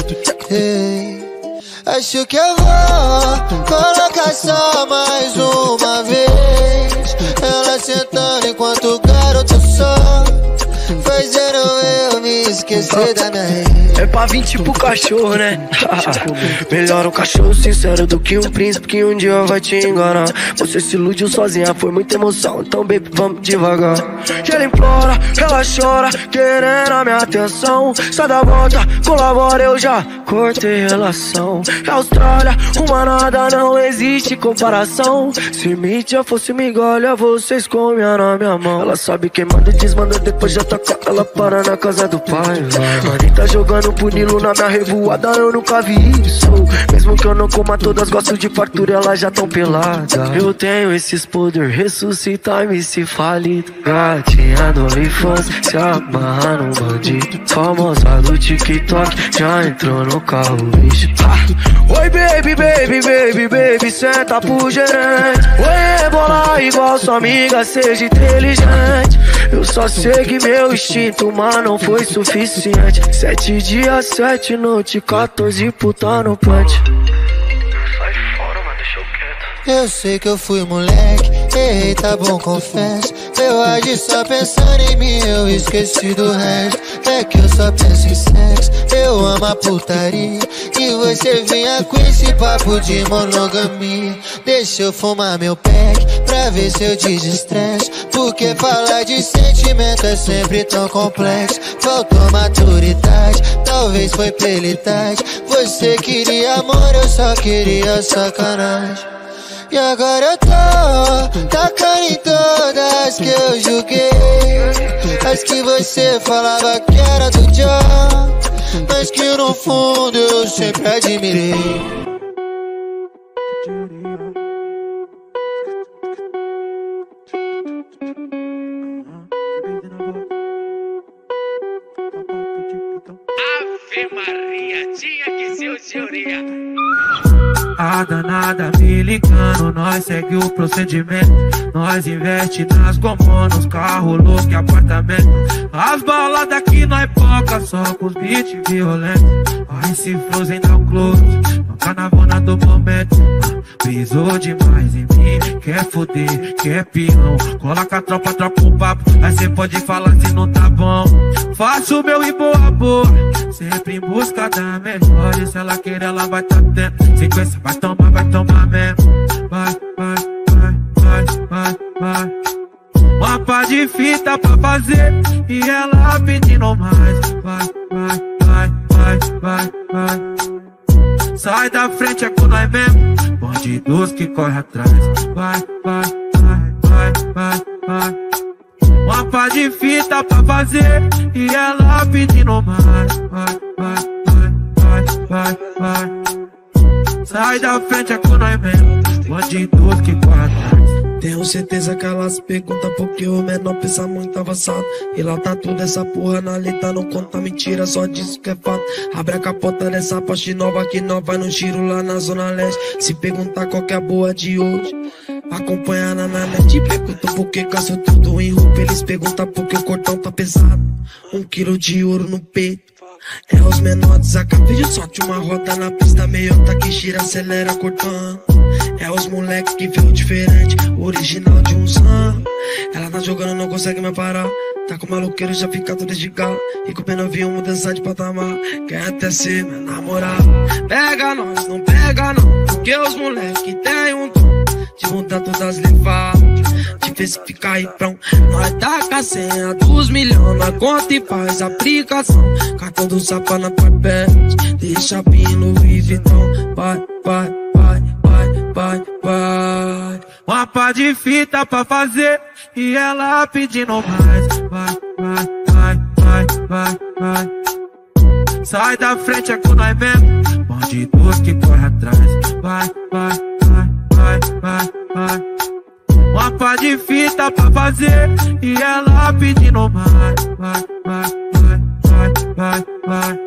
Hey. Acho que eu vou colocar só mais uma vez. Ela sentando enquanto o garoto só fazendo eu me esquecer da minha rede. É pra vir tipo cachorro, né? Melhor um cachorro sincero do que um príncipe que um dia vai te enganar. Você se iludiu sozinha, foi muita emoção, então baby, vamos devagar. E ela implora, ela chora, querendo a minha atenção. Sai da volta, colabora, eu já cortei relação. É Austrália, uma nada, não existe comparação. Se mídia fosse migalha, vocês comiam na minha mão. Ela sabe quem manda e desmanda, depois já tá com ela para na casa do pai. Mãe tá jogando punilo na minha revoada, eu nunca vi isso. Mesmo que eu não coma todas, gosto de fartura, elas já tão peladas. Eu tenho esses poder, ressuscitar e me se falido. Gatinha do OnlyFans, se amarra no bandido. Famosa do TikTok, já entrou no carro, bicho. ah. Oi baby, baby, baby, baby, senta pro gerente. Oi bola igual sua amiga, seja inteligente. Eu só segui meu instinto, mas não foi suficiente. Sete dias, sete noites, quatorze puta no punch. Sai fora, mano, deixa eu quieto. Eu sei que eu fui moleque, errei, tá bom, confesso. Eu agi só pensando em mim, eu esqueci do resto. É que eu só penso em sexo, eu amo a putaria. E você vinha com esse papo de monogamia. Deixa eu fumar meu pack, pra ver se eu desestresso. Porque falar de sentimento é sempre tão complexo. Faltou maturidade, talvez foi pela idade. Você queria amor, eu só queria sacanagem. E agora eu tô tacando em todas que eu julguei. As que você falava que era do Joe, mas que no fundo eu sempre admirei. Ave Maria, tinha que ser o teoria. A danada me ligando, nós segue o procedimento. Nós investe nas gomas, nos carros, loucos e apartamento. As baladas aqui nós poca, só com os beats violentos. Vai se frozen dá um close, toca na vona do momento. Pisou demais em mim, quer foder, quer peão. Coloca a tropa, troca um papo, aí cê pode falar se não tá bom. Faço o meu e boa boa, sempre em busca da melhor. E se ela querer, ela vai tá tendo. Sequência, vai tomar, vai tomar mesmo. Vai, vai, vai, vai, vai, vai. Uma pá de fita pra fazer e ela pedindo mais. Vai, vai, vai, vai, vai, vai. Sai da frente, é com nós mesmo. Bandidos que corre atrás. Vai, vai, vai, vai, vai, vai. Uma pá de fita pra fazer e ela pedindo mais. Vai, vai, vai, vai, vai, vai. Sai da frente, é com nós mesmo. Bandidos que corre atrás. Tenho certeza que elas perguntam porque o menor pensa muito avançado. E lá tá tudo essa porra na letra, não conta mentira, só diz que é fato. Abre a capota dessa Porsche nova que nós vai no giro lá na zona leste. Se perguntar qual que é a boa de hoje, acompanha na net. Perguntam por que gastou tudo em roupa, eles perguntam por que o cordão tá pesado. Um quilo de ouro no peito, É os menores, a capilha solte uma roda na pista, meiota que gira, acelera cortando. É os moleque que veio diferente, original de um som. Ela tá jogando, não consegue mais parar. Tá com maluqueiro, já fica tudo de galo. E com pena avião, mudança de patamar. Quer até ser minha namorada. Pega nós, não pega não, porque os moleque tem um dom de mudar todas as levadas, de ver se fica aí prão. Nós tá com a senha dos milhões na conta e faz aplicação. Cartão do sapa na papete, deixa pino vive então. Vai, vai, vai, vai, vai, vai. Uma pá de fita pra fazer e ela pedindo mais. Vai, vai, vai, vai, vai, vai. Sai da frente, é com nós mesmo. Bandidos que corre atrás. Vai, vai, vai, vai, vai, vai. Uma pá de fita pra fazer e ela pedindo mais. Vai, vai, vai, vai, vai, vai.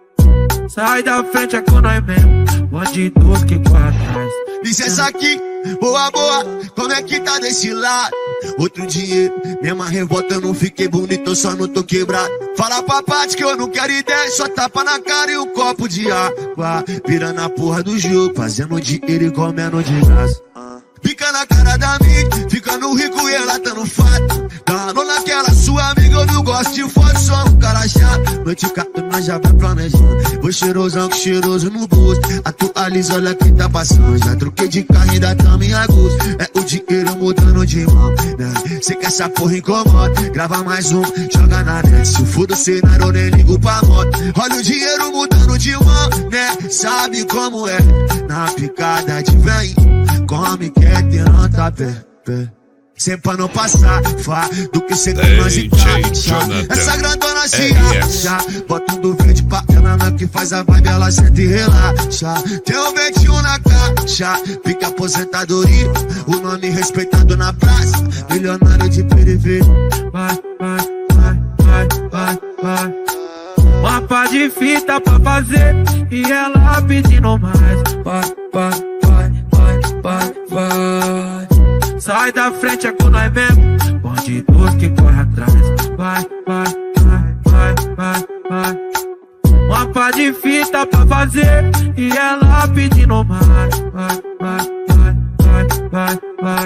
Sai da frente, é com nós mesmo. Bandidos que corre atrás. Licença aqui, boa, boa, como é que tá desse lado? Outro dinheiro, mesma revolta, eu não fiquei bonito, eu só não tô quebrado. Fala pra parte que eu não quero ideia, só tapa na cara e um copo de água. Virando a porra do jogo, fazendo dinheiro e comendo de graça. Fica na cara da amiga, ficando rico e ela tá no fato. Dando naquela sua amiga, eu não gosto de foto, só um cara chato. Noite cato, nós já vai planejando. Vou cheirosão que cheiroso no busto. Atualiza, olha quem tá passando. Já troquei de carro, ainda tamo em agosto. É o dinheiro mudando de mão, né? Cê que essa porra incomoda, grava mais um, joga na net. Se for do cenário, eu nem ligo pra moto. Olha o dinheiro mudando de mão, né? Sabe como é? Na picada de vem, come quer ter nota pé, pé. Sempre pra não passar, fá, do que cê tem mais em caixa. Essa grandona se acha, bota um do verde pra ela, na que faz a vibe, ela senta e relaxa. Tem um vinte e um na caixa, fica aposentadoria, o nome respeitado na praça, milionário de periferia. Vai, vai, vai, vai, vai, vai. Uma pá de fita pra fazer e ela pedindo mais. Vai, vai, vai, vai, vai, vai. Sai da frente, é com nós mesmo. Bandidos que corre atrás. Vai, vai, vai, vai, vai, vai. Uma pá de fita pra fazer e ela pedindo mais. Vai, vai, vai, vai, vai,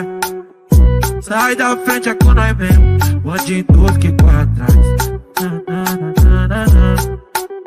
vai. Sai da frente, é com nós mesmo. Bandidos que corre atrás. Na, na, na, na, na.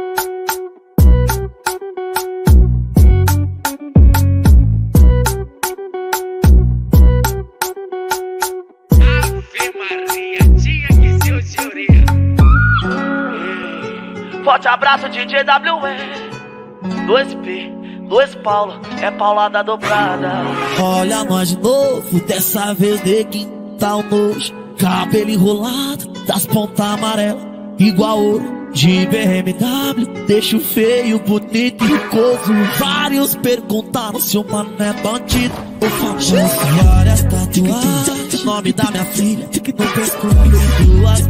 Forte abraço, D J W E. dois P, dois Paulo, é paulada dobrada. Olha nós de novo, dessa vez de quintal nojo. Cabelo enrolado, das pontas amarelas, igual ouro de B M W. Deixo feio, bonito e coso. Vários perguntaram se o mano é bandido ou famoso. Várias tatuagens, nome da minha filha no pescoço. Duas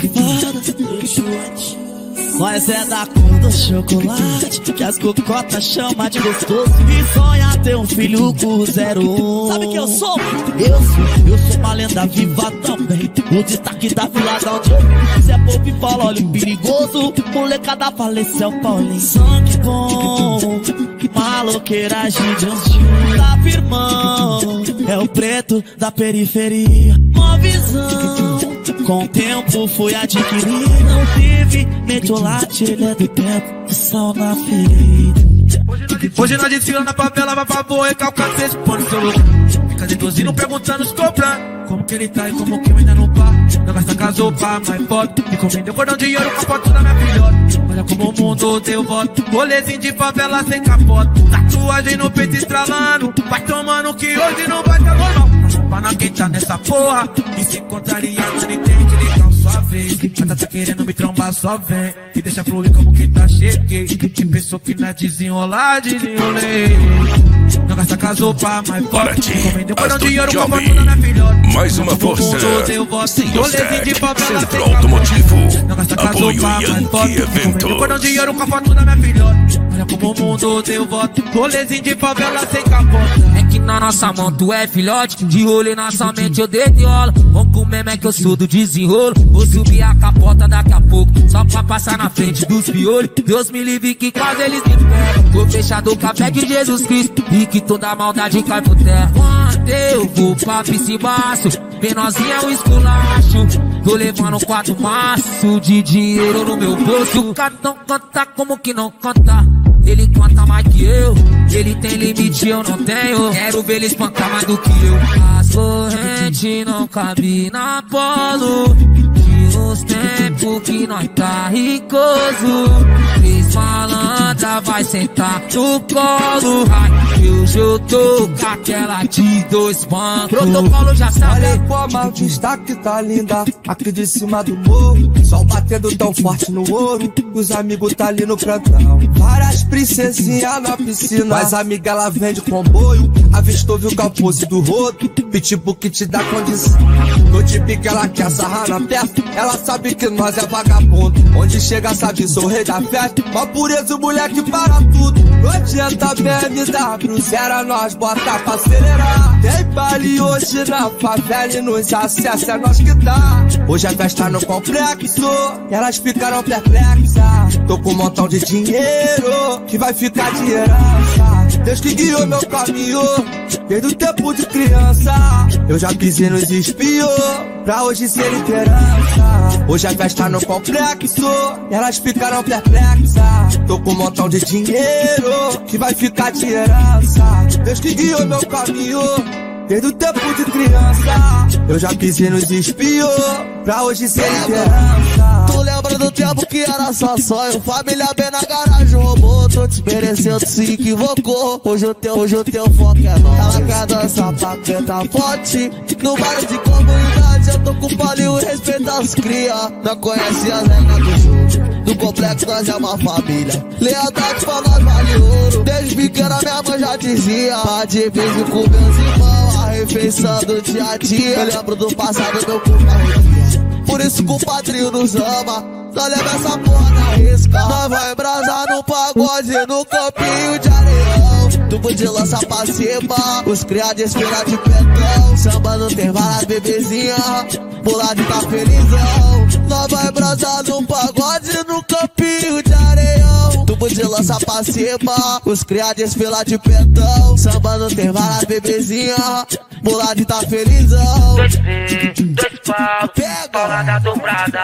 borrifadas, nós é da cor do chocolate, que as cocotas chamam de gostoso. E sonha ter um filho com zero um. Sabe quem eu sou? Eu sou, eu sou uma lenda viva também. O destaque da vila da onde Zé Povo e fala, olha o perigoso. Molecada faleceu, Paulinho. Sangue bom, maloqueiragem de uns tá firmão. É o preto da periferia. Uma visão, com o tempo foi adquirido. Não tive metiolate, ele é do tempo, sal na ferida. Hoje nós desfila na favela, vai pra boa e calcado, cês põe no seu lugar. Fica deduzindo, perguntando, os comprando. Como que ele tá e como que eu ainda não pá. Não gasta casou pra mais foto. E comendo cordão de ouro com a foto da minha filhota. Olha como o mundo deu voto. Rolezinho de favela sem capota. Tatuagem no peito estralando. Vai tomando que hoje não vai dar normal. Pra não quem tá nessa porra. E se contrariado, não entende, então só vez. Mas tá querendo me trombar, só vem. E deixa fluir como que tá cheguei. Quem pensou que na desenrolar, desenrolei. Não gasta casou pra mais forte. Comendo cordão de ouro com a foto da minha filhota. Mais uma força. Sindostec, Centro Automotivo. Apoio Yankee Evento. Cordão de ouro com a foto da minha filhota. Olha como o mundo deu voto. Rolezinho de favela sem capota. É que na nossa mão, tu é filhote. De rolê na sua mente eu deitiola. Vamos pro meme é que eu sou do desenrolo. Vou subir a capota daqui a pouco, só pra passar na frente dos piolhos. Deus me livre que quase eles me pegam. Tô fechado com a fé de Jesus Cristo e que toda maldade cai por terra. Quando eu vou pra pista baixo, menorzinha é um esculacho. Tô levando quatro maços de dinheiro no meu bolso. O cara não canta como que não canta. Ele conta mais que eu, ele tem limite, eu não tenho. Quero ver ele espancar mais do que eu. As correntes não cabem na polo, de uns tempos que nós tá ricoso. Três malandra vai sentar no colo. Ai, eu já tô com aquela de dois bancos. Protocolo já sabe. Olha como a vista que tá linda aqui de cima do morro. Sol batendo tão forte no ouro, os amigos tá ali no plantão. Várias princesinha na piscina, mas a amiga ela vende comboio. Avistou, viu o pose do rodo, pitbull que te dá condição. No tipo que ela quer sarrar na festa, ela sabe que nós é vagabundo. Onde chega sabe, sou o rei da festa. Mó pureza, o moleque para tudo. Não adianta B M W, zero nós bota pra acelerar. Tem baile hoje na favela e nos acessos é nós que tá. Hoje a festa no complexo, elas ficaram perplexas. Tô com um montão de dinheiro que vai ficar de herança. Deus que guiou meu caminho desde o tempo de criança. Eu já pisei nos espios pra hoje ser liderança. Hoje a festa no complexo, elas ficaram perplexas. Tô com um montão de dinheiro que vai ficar de herança. Deus que guiou meu caminho desde o tempo de criança. Eu já pisei nos espios pra hoje ser liderança. Tu lembra do tempo que era só sonho? Família bem na garagem, roubou. Tu desmereceu, tu se equivocou. Hoje o teu, hoje o teu foco é nós. Ela quer dançar pra cantar forte. No baile de comunidade eu tô com o palio e respeito aos cria. Não conhece as regras do jogo. Do complexo nós é uma família. Lealdade pra nós vale ouro. Desde pequena minha mãe já dizia: pá de vez com meus irmãos, a refeição do dia a dia. Eu lembro do passado, meu corpo arrepia. Por isso que o padrinho nos ama. Nós leva essa porra na risca. Nós vai embrasar no pagode, no copinho de areião. Tubo de lança pra cima, os criados desfilam de petão. Samba não tem várias bebezinha, bolado tá felizão. Nós vai embrasar no pagode, no campinho de areião. Tubo de lança pra cima, os criados desfilam de petão. Samba não tem várias bebezinha, bolado tá felizão. Dois V, dois pau, paulada dobrada.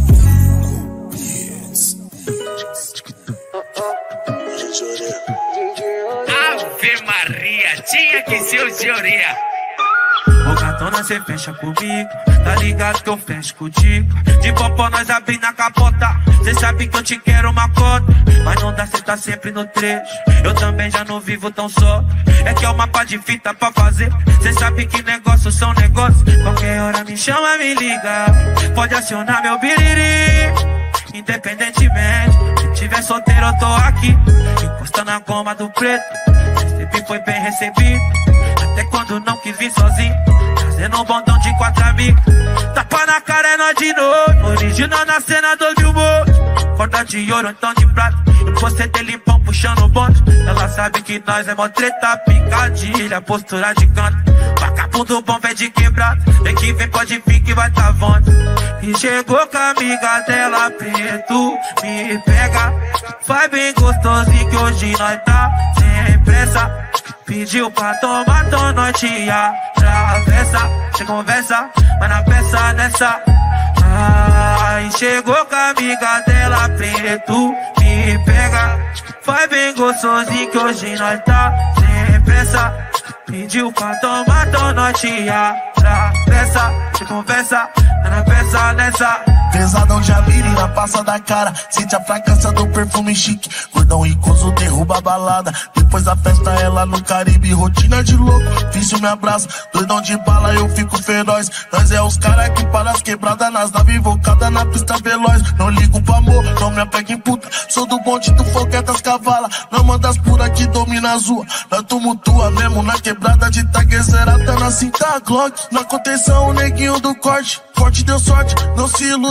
Ave Maria, tinha que ser o de orelha. Ô gatona, cê fecha comigo, tá ligado que eu fecho contigo. De popó nós abri na capota, cê sabe que eu te quero uma cota. Mas não dá, cê tá sempre no trecho, eu também já não vivo tão só. É que é um mapa de fita pra fazer, cê sabe que negócios são negócios. Qualquer hora me chama, me liga, pode acionar meu biriri. Independentemente, se tiver solteiro eu tô aqui, encosta na goma do preto. Sempre foi bem recebido, até quando não quis vir sozinho, fazendo um bondão de quatro amigos. Tapa na cara é nós de novo, original na cena do Billboard. Corda de ouro, então de prata, e você tem limpão puxando o bonde. Ela sabe que nós é mó treta, picadilha, postura de canto. Vagabundo bom, vem de quebrado, vem que vem, pode vir que vai tá vonde. E chegou com a amiga dela, preto, me pega. Vai bem gostosinho que hoje nós tá sem pressa. Pediu pra tomar, então nós te atravessa. Cê conversa, mas na peça nessa. Ai, chegou com a amiga dela, preto, me pega. Vai bem gostosinho que hoje nós tá sem pressa. Pediu pra tomar, então nós te atravessa. Cê conversa, mas na peça nessa. Pesadão de abrir na passa da cara, sente a fragrância do perfume chique. Gordão ricoso derruba a balada, depois da festa é lá no Caribe. Rotina de louco, vício me abraça, doidão de bala eu fico feroz. Nós é os cara que para as quebradas nas naves invocadas na pista veloz. Não ligo pro amor, não me apego em puta, sou do bonde do foguetas cavala. Não manda as pura que domina as ruas, nós tumultua mesmo na quebrada de taguezerata na cinta Glock. Na contenção o neguinho do corte, corte deu sorte, não se iluda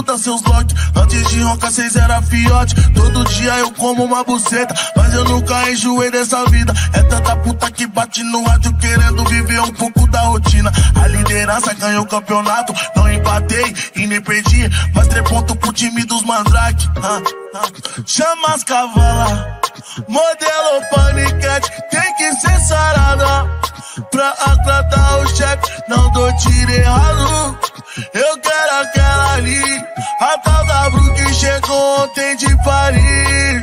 conta seus lotes. Antes de roncar, cês era fiote. Todo dia eu como uma buceta, mas eu nunca enjoei dessa vida. É tanta puta que bate no rádio querendo viver um pouco da rotina. A liderança ganhou o campeonato, não empatei e nem perdi, mas três pontos pro time dos mandrake. ah, ah. Chama as cavalas, modelo paniquete, tem que ser sarada pra agradar o chefe, não dou tiro errado. Eu quero aquela ali, a tal da Bru que chegou ontem de Paris.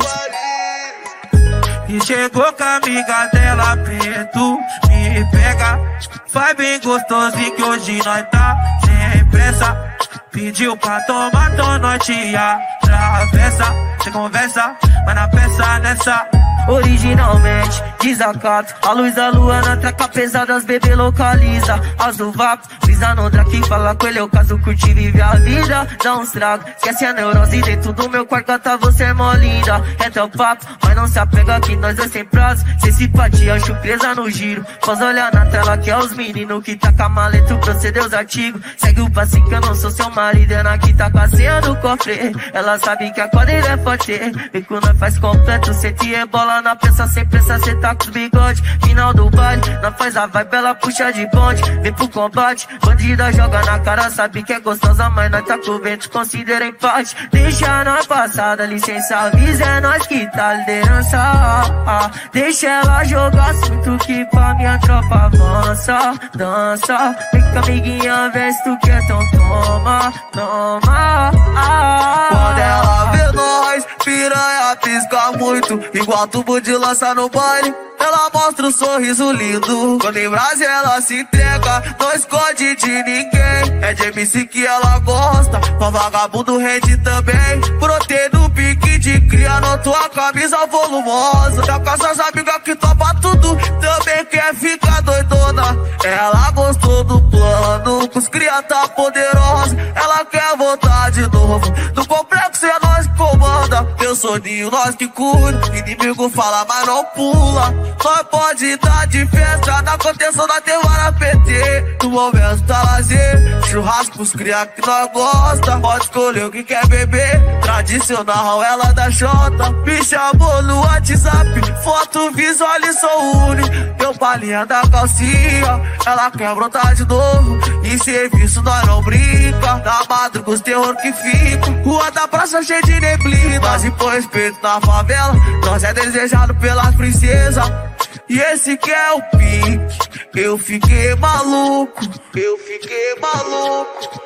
E chegou com a amiga dela, preto, me pega. Faz bem gostosinho que hoje nós tá sem pressa. Pediu pra tomar, então nós te atravessa. Cê conversa, mas na peça nessa. Originalmente, desacato. A luz da lua na treca pesada, as bebê localiza. Azul vapo, brisa no drag, fala com ele, eu caso curti, vive a vida. Dá uns tragos, esquece a neurose dentro do meu quarto, gata, você é mó linda. É teu papo, mas não se apega que nós dois sem prazo. Sem simpatia, surpresa no giro. Pós olhar na tela que é os meninos que tá com a maleta, procedeu os artigos. Segue o passinho que eu não sou seu marido, Ana que tá com a senha do cofre. Ela sabe que a quadrilha é forte, vem quando nós faz completo, cê te rebola na peça, sem pressa, cê tá com os bigode. Final do baile, nós faz a vibe, ela puxa de bonde. Vem pro combate, bandida joga na cara, sabe que é gostosa, mas nós tá com o vento, considera empate. Deixa na passada, licença, avisa, é nós que tá liderança. ah, ah. Deixa ela jogar, sinto que pra minha tropa avança. Dança, vem com a amiguinha, vê se tu quer, então toma, toma. ah. Quando ela vê nós, piranha pisca muito, igual tubo de lança no baile. Ela mostra um sorriso lindo, quando em Brasília ela se entrega, não esconde de ninguém. É de M C que ela gosta, pra vagabundo rende também. Brotei no pique de cria, na tua camisa volumosa. Tá com essas amigas que topa tudo, também quer ficar doidona. Ela gostou do plano, com os cria tá poderosa. Ela quer voltar de novo, no complexo é nós que comanda. Eu sou Ninho, nós que cuida, inimigo fala mas não pula. Nós pode dar de festa, na contenção da Terra P T. No momento tá lazer, churrasco pros cria que nós gosta. Pode escolher o que quer beber, tradicional ela da Jota. Me chamou no WhatsApp, foto visualizou une. Deu palhinha da calcinha, ela quer brotar de novo. Em serviço nós não brinca, na madruga os terror que fica. Rua da praça cheia de neblina, nós impõe respeito na favela. Nós é desejado pelas princesas. E esse que é o pique, eu fiquei maluco, eu fiquei maluco,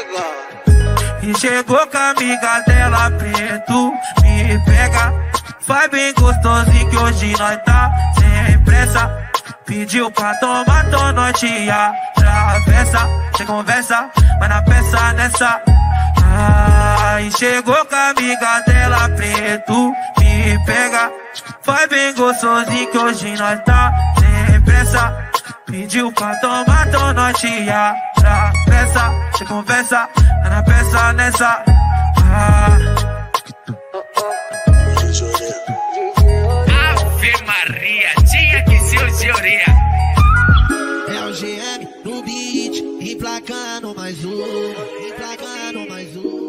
pega. E chegou com a amiga dela, preto, me pega. Faz bem gostosinho que hoje nós tá sem pressa. Pediu pra tomar, então nós te atravessa. Cê conversa, mas na peça nessa. Ah, e chegou com a amiga dela, preto, me pega. Faz bem gostosinho que hoje nós tá sem pressa. Pediu pra tomar, então nós te atravessa. Cê conversa, mas na peça nessa. Ah. Ave Maria, tinha que ser o Georia. É o G M no beat, emplacando mais um, emplacando mais um.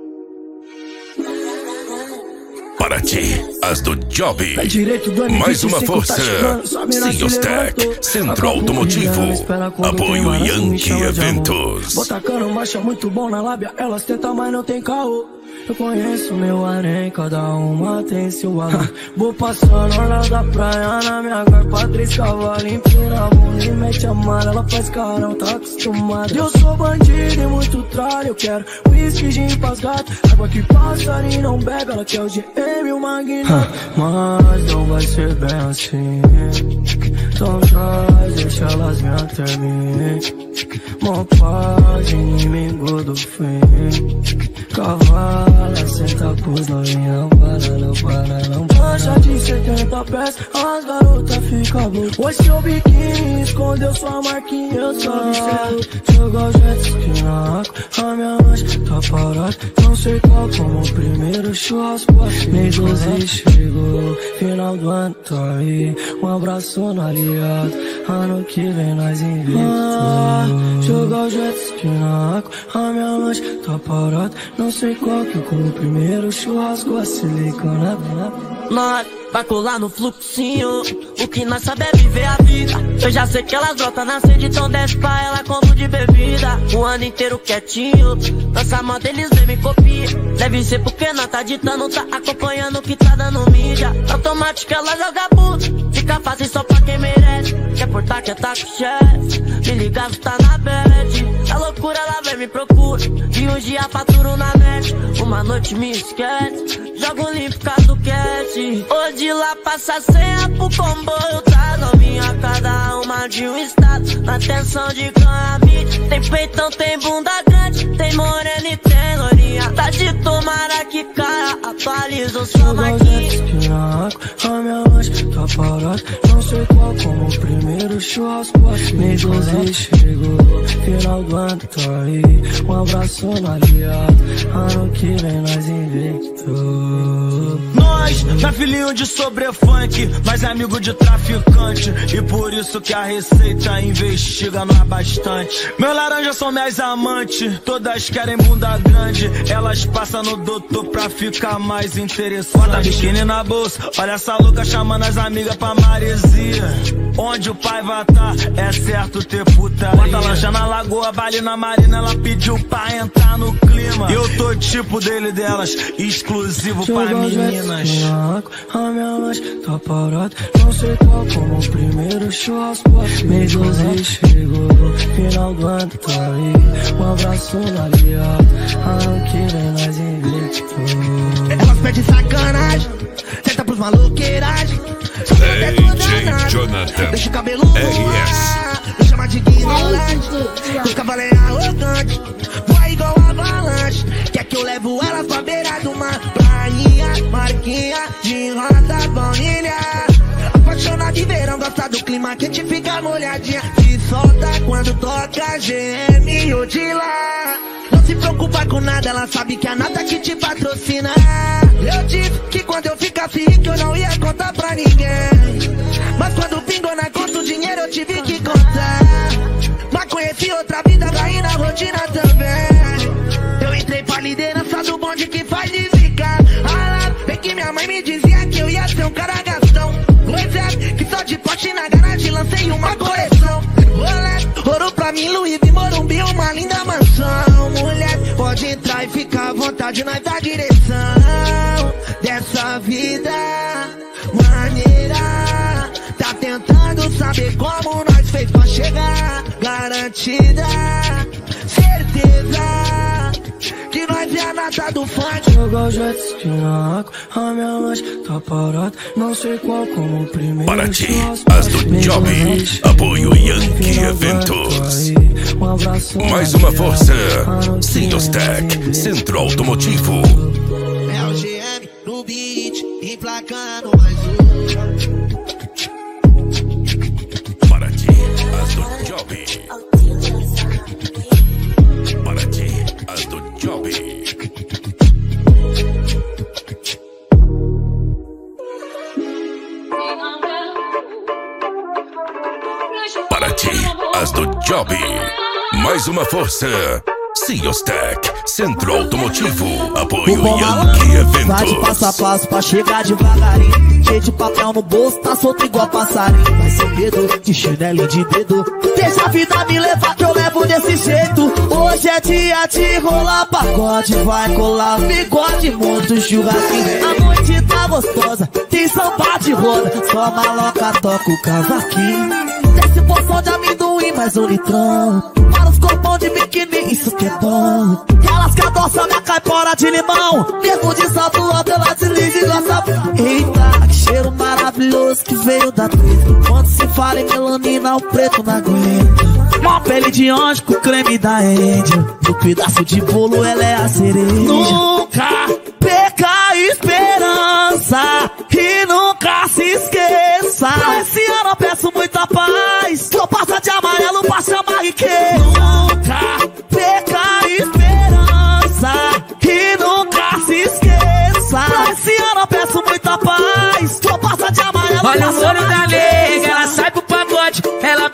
Para ti, as do Job. Do mais uma força. Tá Sinostec, Centro Automotivo. Apoio Yankee Eventos. Bota cano, marcha muito bom na lábia. Elas tentam, mas não tem caô. Eu conheço meu harém, cada uma tem seu valor. Vou passando orla da praia na minha garpa, três cavalos, empina a bunda e mete a mala. Ela faz carão, tá acostumada. Eu sou bandido e muito tralho, eu quero whisky, gin pras gatas. Água que passarinho não bebe, ela quer o G M e o magnata. Mas não vai ser bem assim, então traz, deixa elas me terminem. Mó paz, inimigo do fim. Cavala, senta pros novinha, não para, não para, não para. Mancha de setenta pés, as garotas ficam loucas. Hoje seu biquíni escondeu sua marquinha, eu só observo. Joga o jet ski na água, a minha mancha tá parada. Não sei qual como o primeiro churrasco. Nem doze chegou, final do ano tá aí. Um abraço no aliado, ano que vem nós invicto. Ah, jogar o jet ski na água, a minha lancha tá parada. Não sei qual que eu como primeiro, churrasco a silicona. Nós vai colar no fluxinho, o que nós sabe é viver a vida. Eu já sei que elas brotam na sede, então desce pra ela como de bebida. O ano inteiro quietinho, nossa moda eles nem me copiam. Deve ser porque nós tá ditando, tá acompanhando o que tá dando mídia. Automático ela joga puta, fica fácil só pra quem merece. Quer portar, quer tá com chefe, me liga se tá na bad. A loucura ela vem me procura, e um dia faturo na net. Uma noite me esquece, jogo limpo caso do cat. Hoje lá passa senha pro comboio, tá novinha, cada uma de um estado. Na tensão de ganhar mídia, tem peitão, tem bunda grande, tem morena e tem lourinha. Tá de tomara que cara, atualiza o seu maquinho. A minha lancha tá parada, não sei qual como o primeiro churrasco assim. Me chegou, final do ano tá aí, um abraço no aliado, ano que vem nós invicto. Nós, não é filhinho de sobrefunk, mas é amigo de traficante, e por isso que a Receita investiga nós bastante. Meu laranja são minhas amantes, todas querem bunda grande, elas passam no doutor pra ficar mais interessante. Bota biquíni na bolsa, olha essa louca chamando as amigas pra maresia. Onde o pai vai tá, é certo ter putaria. Bota lancha na lagoa, baile na marina, ela pediu pra entrar no clima. Eu tô tipo dele delas, exclusivo pra meninas. A minha lancha tá parada, não sei qual como o primeiro churrasco assim. Me chegou, final do ano tá aí, um abraço no aliado, ano que vem nós invicto. Elas pedem sacanagem, tenta pros maloqueiragem. D J Jonathan Deixa o cabelo voar, me chama de ignorante, os cavalos é arrogante, voa igual avalanche. Quer que eu levo elas pra beira do mar, prainha, marquinha de roda baunilha. Apaixonada de verão, gosta do clima quente, fica molhadinha. Se solta quando toca G M ou de lá. Não se preocupa com nada, ela sabe que é nada que te patrocina. Eu disse que quando eu ficasse rico eu não ia contar pra ninguém, mas quando pingou na conta o dinheiro eu tive que contar. Mas conheci outra vida, caí na rotina também. Eu entrei pra liderança do bonde que faz de zicar. Ah lá, bem que minha mãe me dizia que eu ia ser um cara gastão. Pois é, que só de poste na garagem lancei uma coleção. Olé, ouro pra mim, Luiz e Morumbi, uma linda mansão. Mulher, pode entrar e ficar à vontade, nós dá direção dessa vida maneira. Tá tentando saber como nós fez pra chegar. Garantida, certeza que nós é a nata do funk. Jogar o jet ski na água, a minha lancha tá parada, não sei qual como o primeiro. Para ti, as do Job, apoio Yankee Eventos. Mais uma força, Sindostec, Centro Automotivo. É o G M no beat, emplacando mais um. Para ti, as do Job. Para ti, as do Job. Para ti, as do Job. Mais uma força, Sindostec, Centro Automotivo, apoio Yankee Eventos. Vai de passo a passo pra chegar devagarinho, cheio de papel no bolso, tá solto igual passarinho. Vai sem medo, de chinelo de dedo, deixa a vida me levar que eu levo desse jeito. Hoje é dia de rolar pagode, vai colar bigode, muito churrasquinho. A noite tá gostosa, tem samba de roda, só maloca toca o cavaquinho. Desce poção de amendoim, mais um litrão, para os corpão de biquíni, isso que é bom. Elas que adoçam minha caipora de limão, mesmo de salto alto ela desliza e gosta. Eita, que cheiro maravilhoso que veio da treta. Quando se fala em melanina, o preto não aguenta. Uma pele de anjo com creme da Índia, no pedaço de bolo ela é a cereja. Nunca perca a esperança e nunca se esqueça. Esse ano eu peço muita paz, só passa de amarelo pra chamar riqueza. Nunca perca a esperança e nunca se esqueça. Esse ano eu peço muita paz, só passa de amarelo. Olha o olho da nega, ela sai pro pagode, ela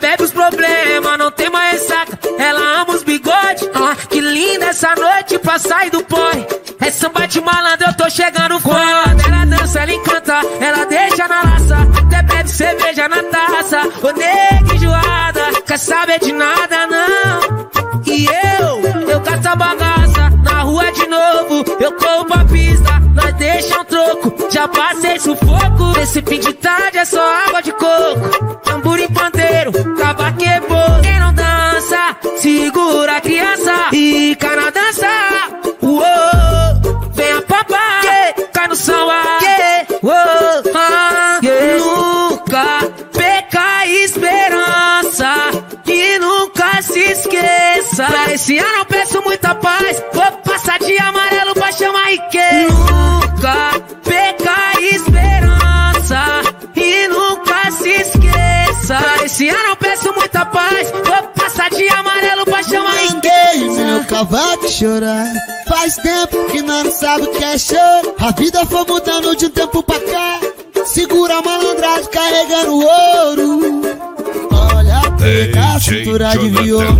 essa noite pra sair do porre. É samba de malandro, eu tô chegando foda. Ela dança, ela encanta, ela deixa na laça. Até bebe cerveja na taça. Ô nega enjoada, quer saber de nada não. E eu, eu gasto a bagaça. Na rua de novo, eu corro pra pista. Nós deixa um troco, já passei sufoco. Esse fim de tarde é só água de coco. Tamborim pandeiro, cavaco e bolo. Quem não dança, segura a criança. E cai na dança, uou. Vem a papai, yeah. Cai no samba, yeah. Uou, ah, yeah. Nunca peca esperança e nunca se esqueça. Pra esse ano eu peço muita paz. Vou passar de amarelo pra chamar Ike. Nunca peca esperança e nunca se esqueça. Pra esse ano eu peço muita paz. Vou passar de amarelo pra chamar Ike. Meu cavaco chorar. Faz tempo que nós não sabe o que é choro. A vida foi mudando de um tempo pra cá. Segura a malandragem carregando ouro. Olha a preta, cintura de violão.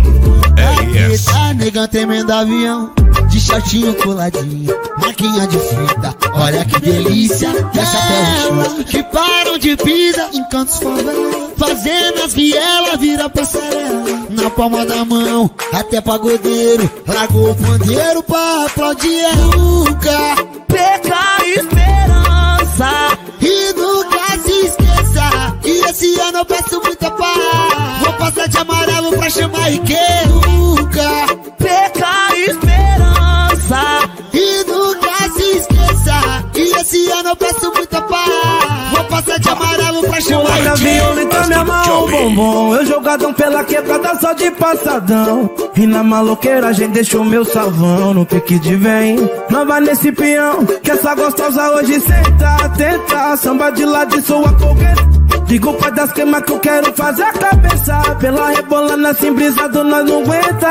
Tá negando tremendo avião. De shortinho coladinho, marquinha de fita. Olha que delícia, desce até o chão. Que param de pisa em cantos favela. Fazendo as vielas vira passarela. Na palma da mão, até pagodeiro largou o pandeiro pra aplaudir. Nunca peca esperança e nunca se esqueça que esse ano eu peço muita paz. Vou passar de amarelo pra chamar Ike. Nunca peca esperança e nunca se esqueça que esse ano eu peço muita paz. Vou passar de amarelo pra chamar Ike. Violeta tá minha mão, bombom. Eu jogadão pela quebrada só de passadão. E na maloqueira a gente deixou meu salvão no pique de vem. Nova nesse peão, que essa gostosa hoje senta, tenta. Samba de lado e sua fogueira. Digo pai das queimas que eu quero fazer a cabeça. Pela rebolando assim brisado nós não aguenta.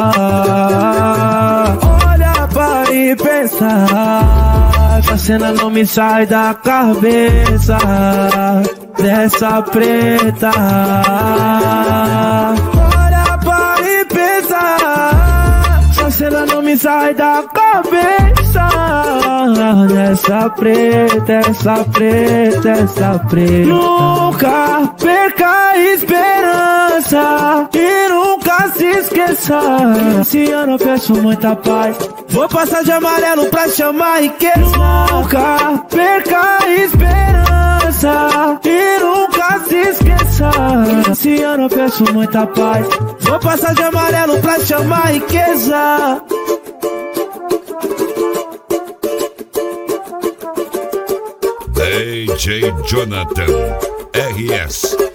Olha para e pensa, essa cena não me sai da cabeça. Dessa preta. Olha para e pensa, essa cena não me sai da cabeça. Dessa preta, essa preta, essa preta. Nunca perca a esperança e nunca se esqueça. Esse ano eu peço muita paz. Vou passar de amarelo pra chamar riqueza. Nunca perca a esperança e nunca se esqueça. Esse ano eu peço muita paz. Vou passar de amarelo pra chamar riqueza. D J Jonathan R S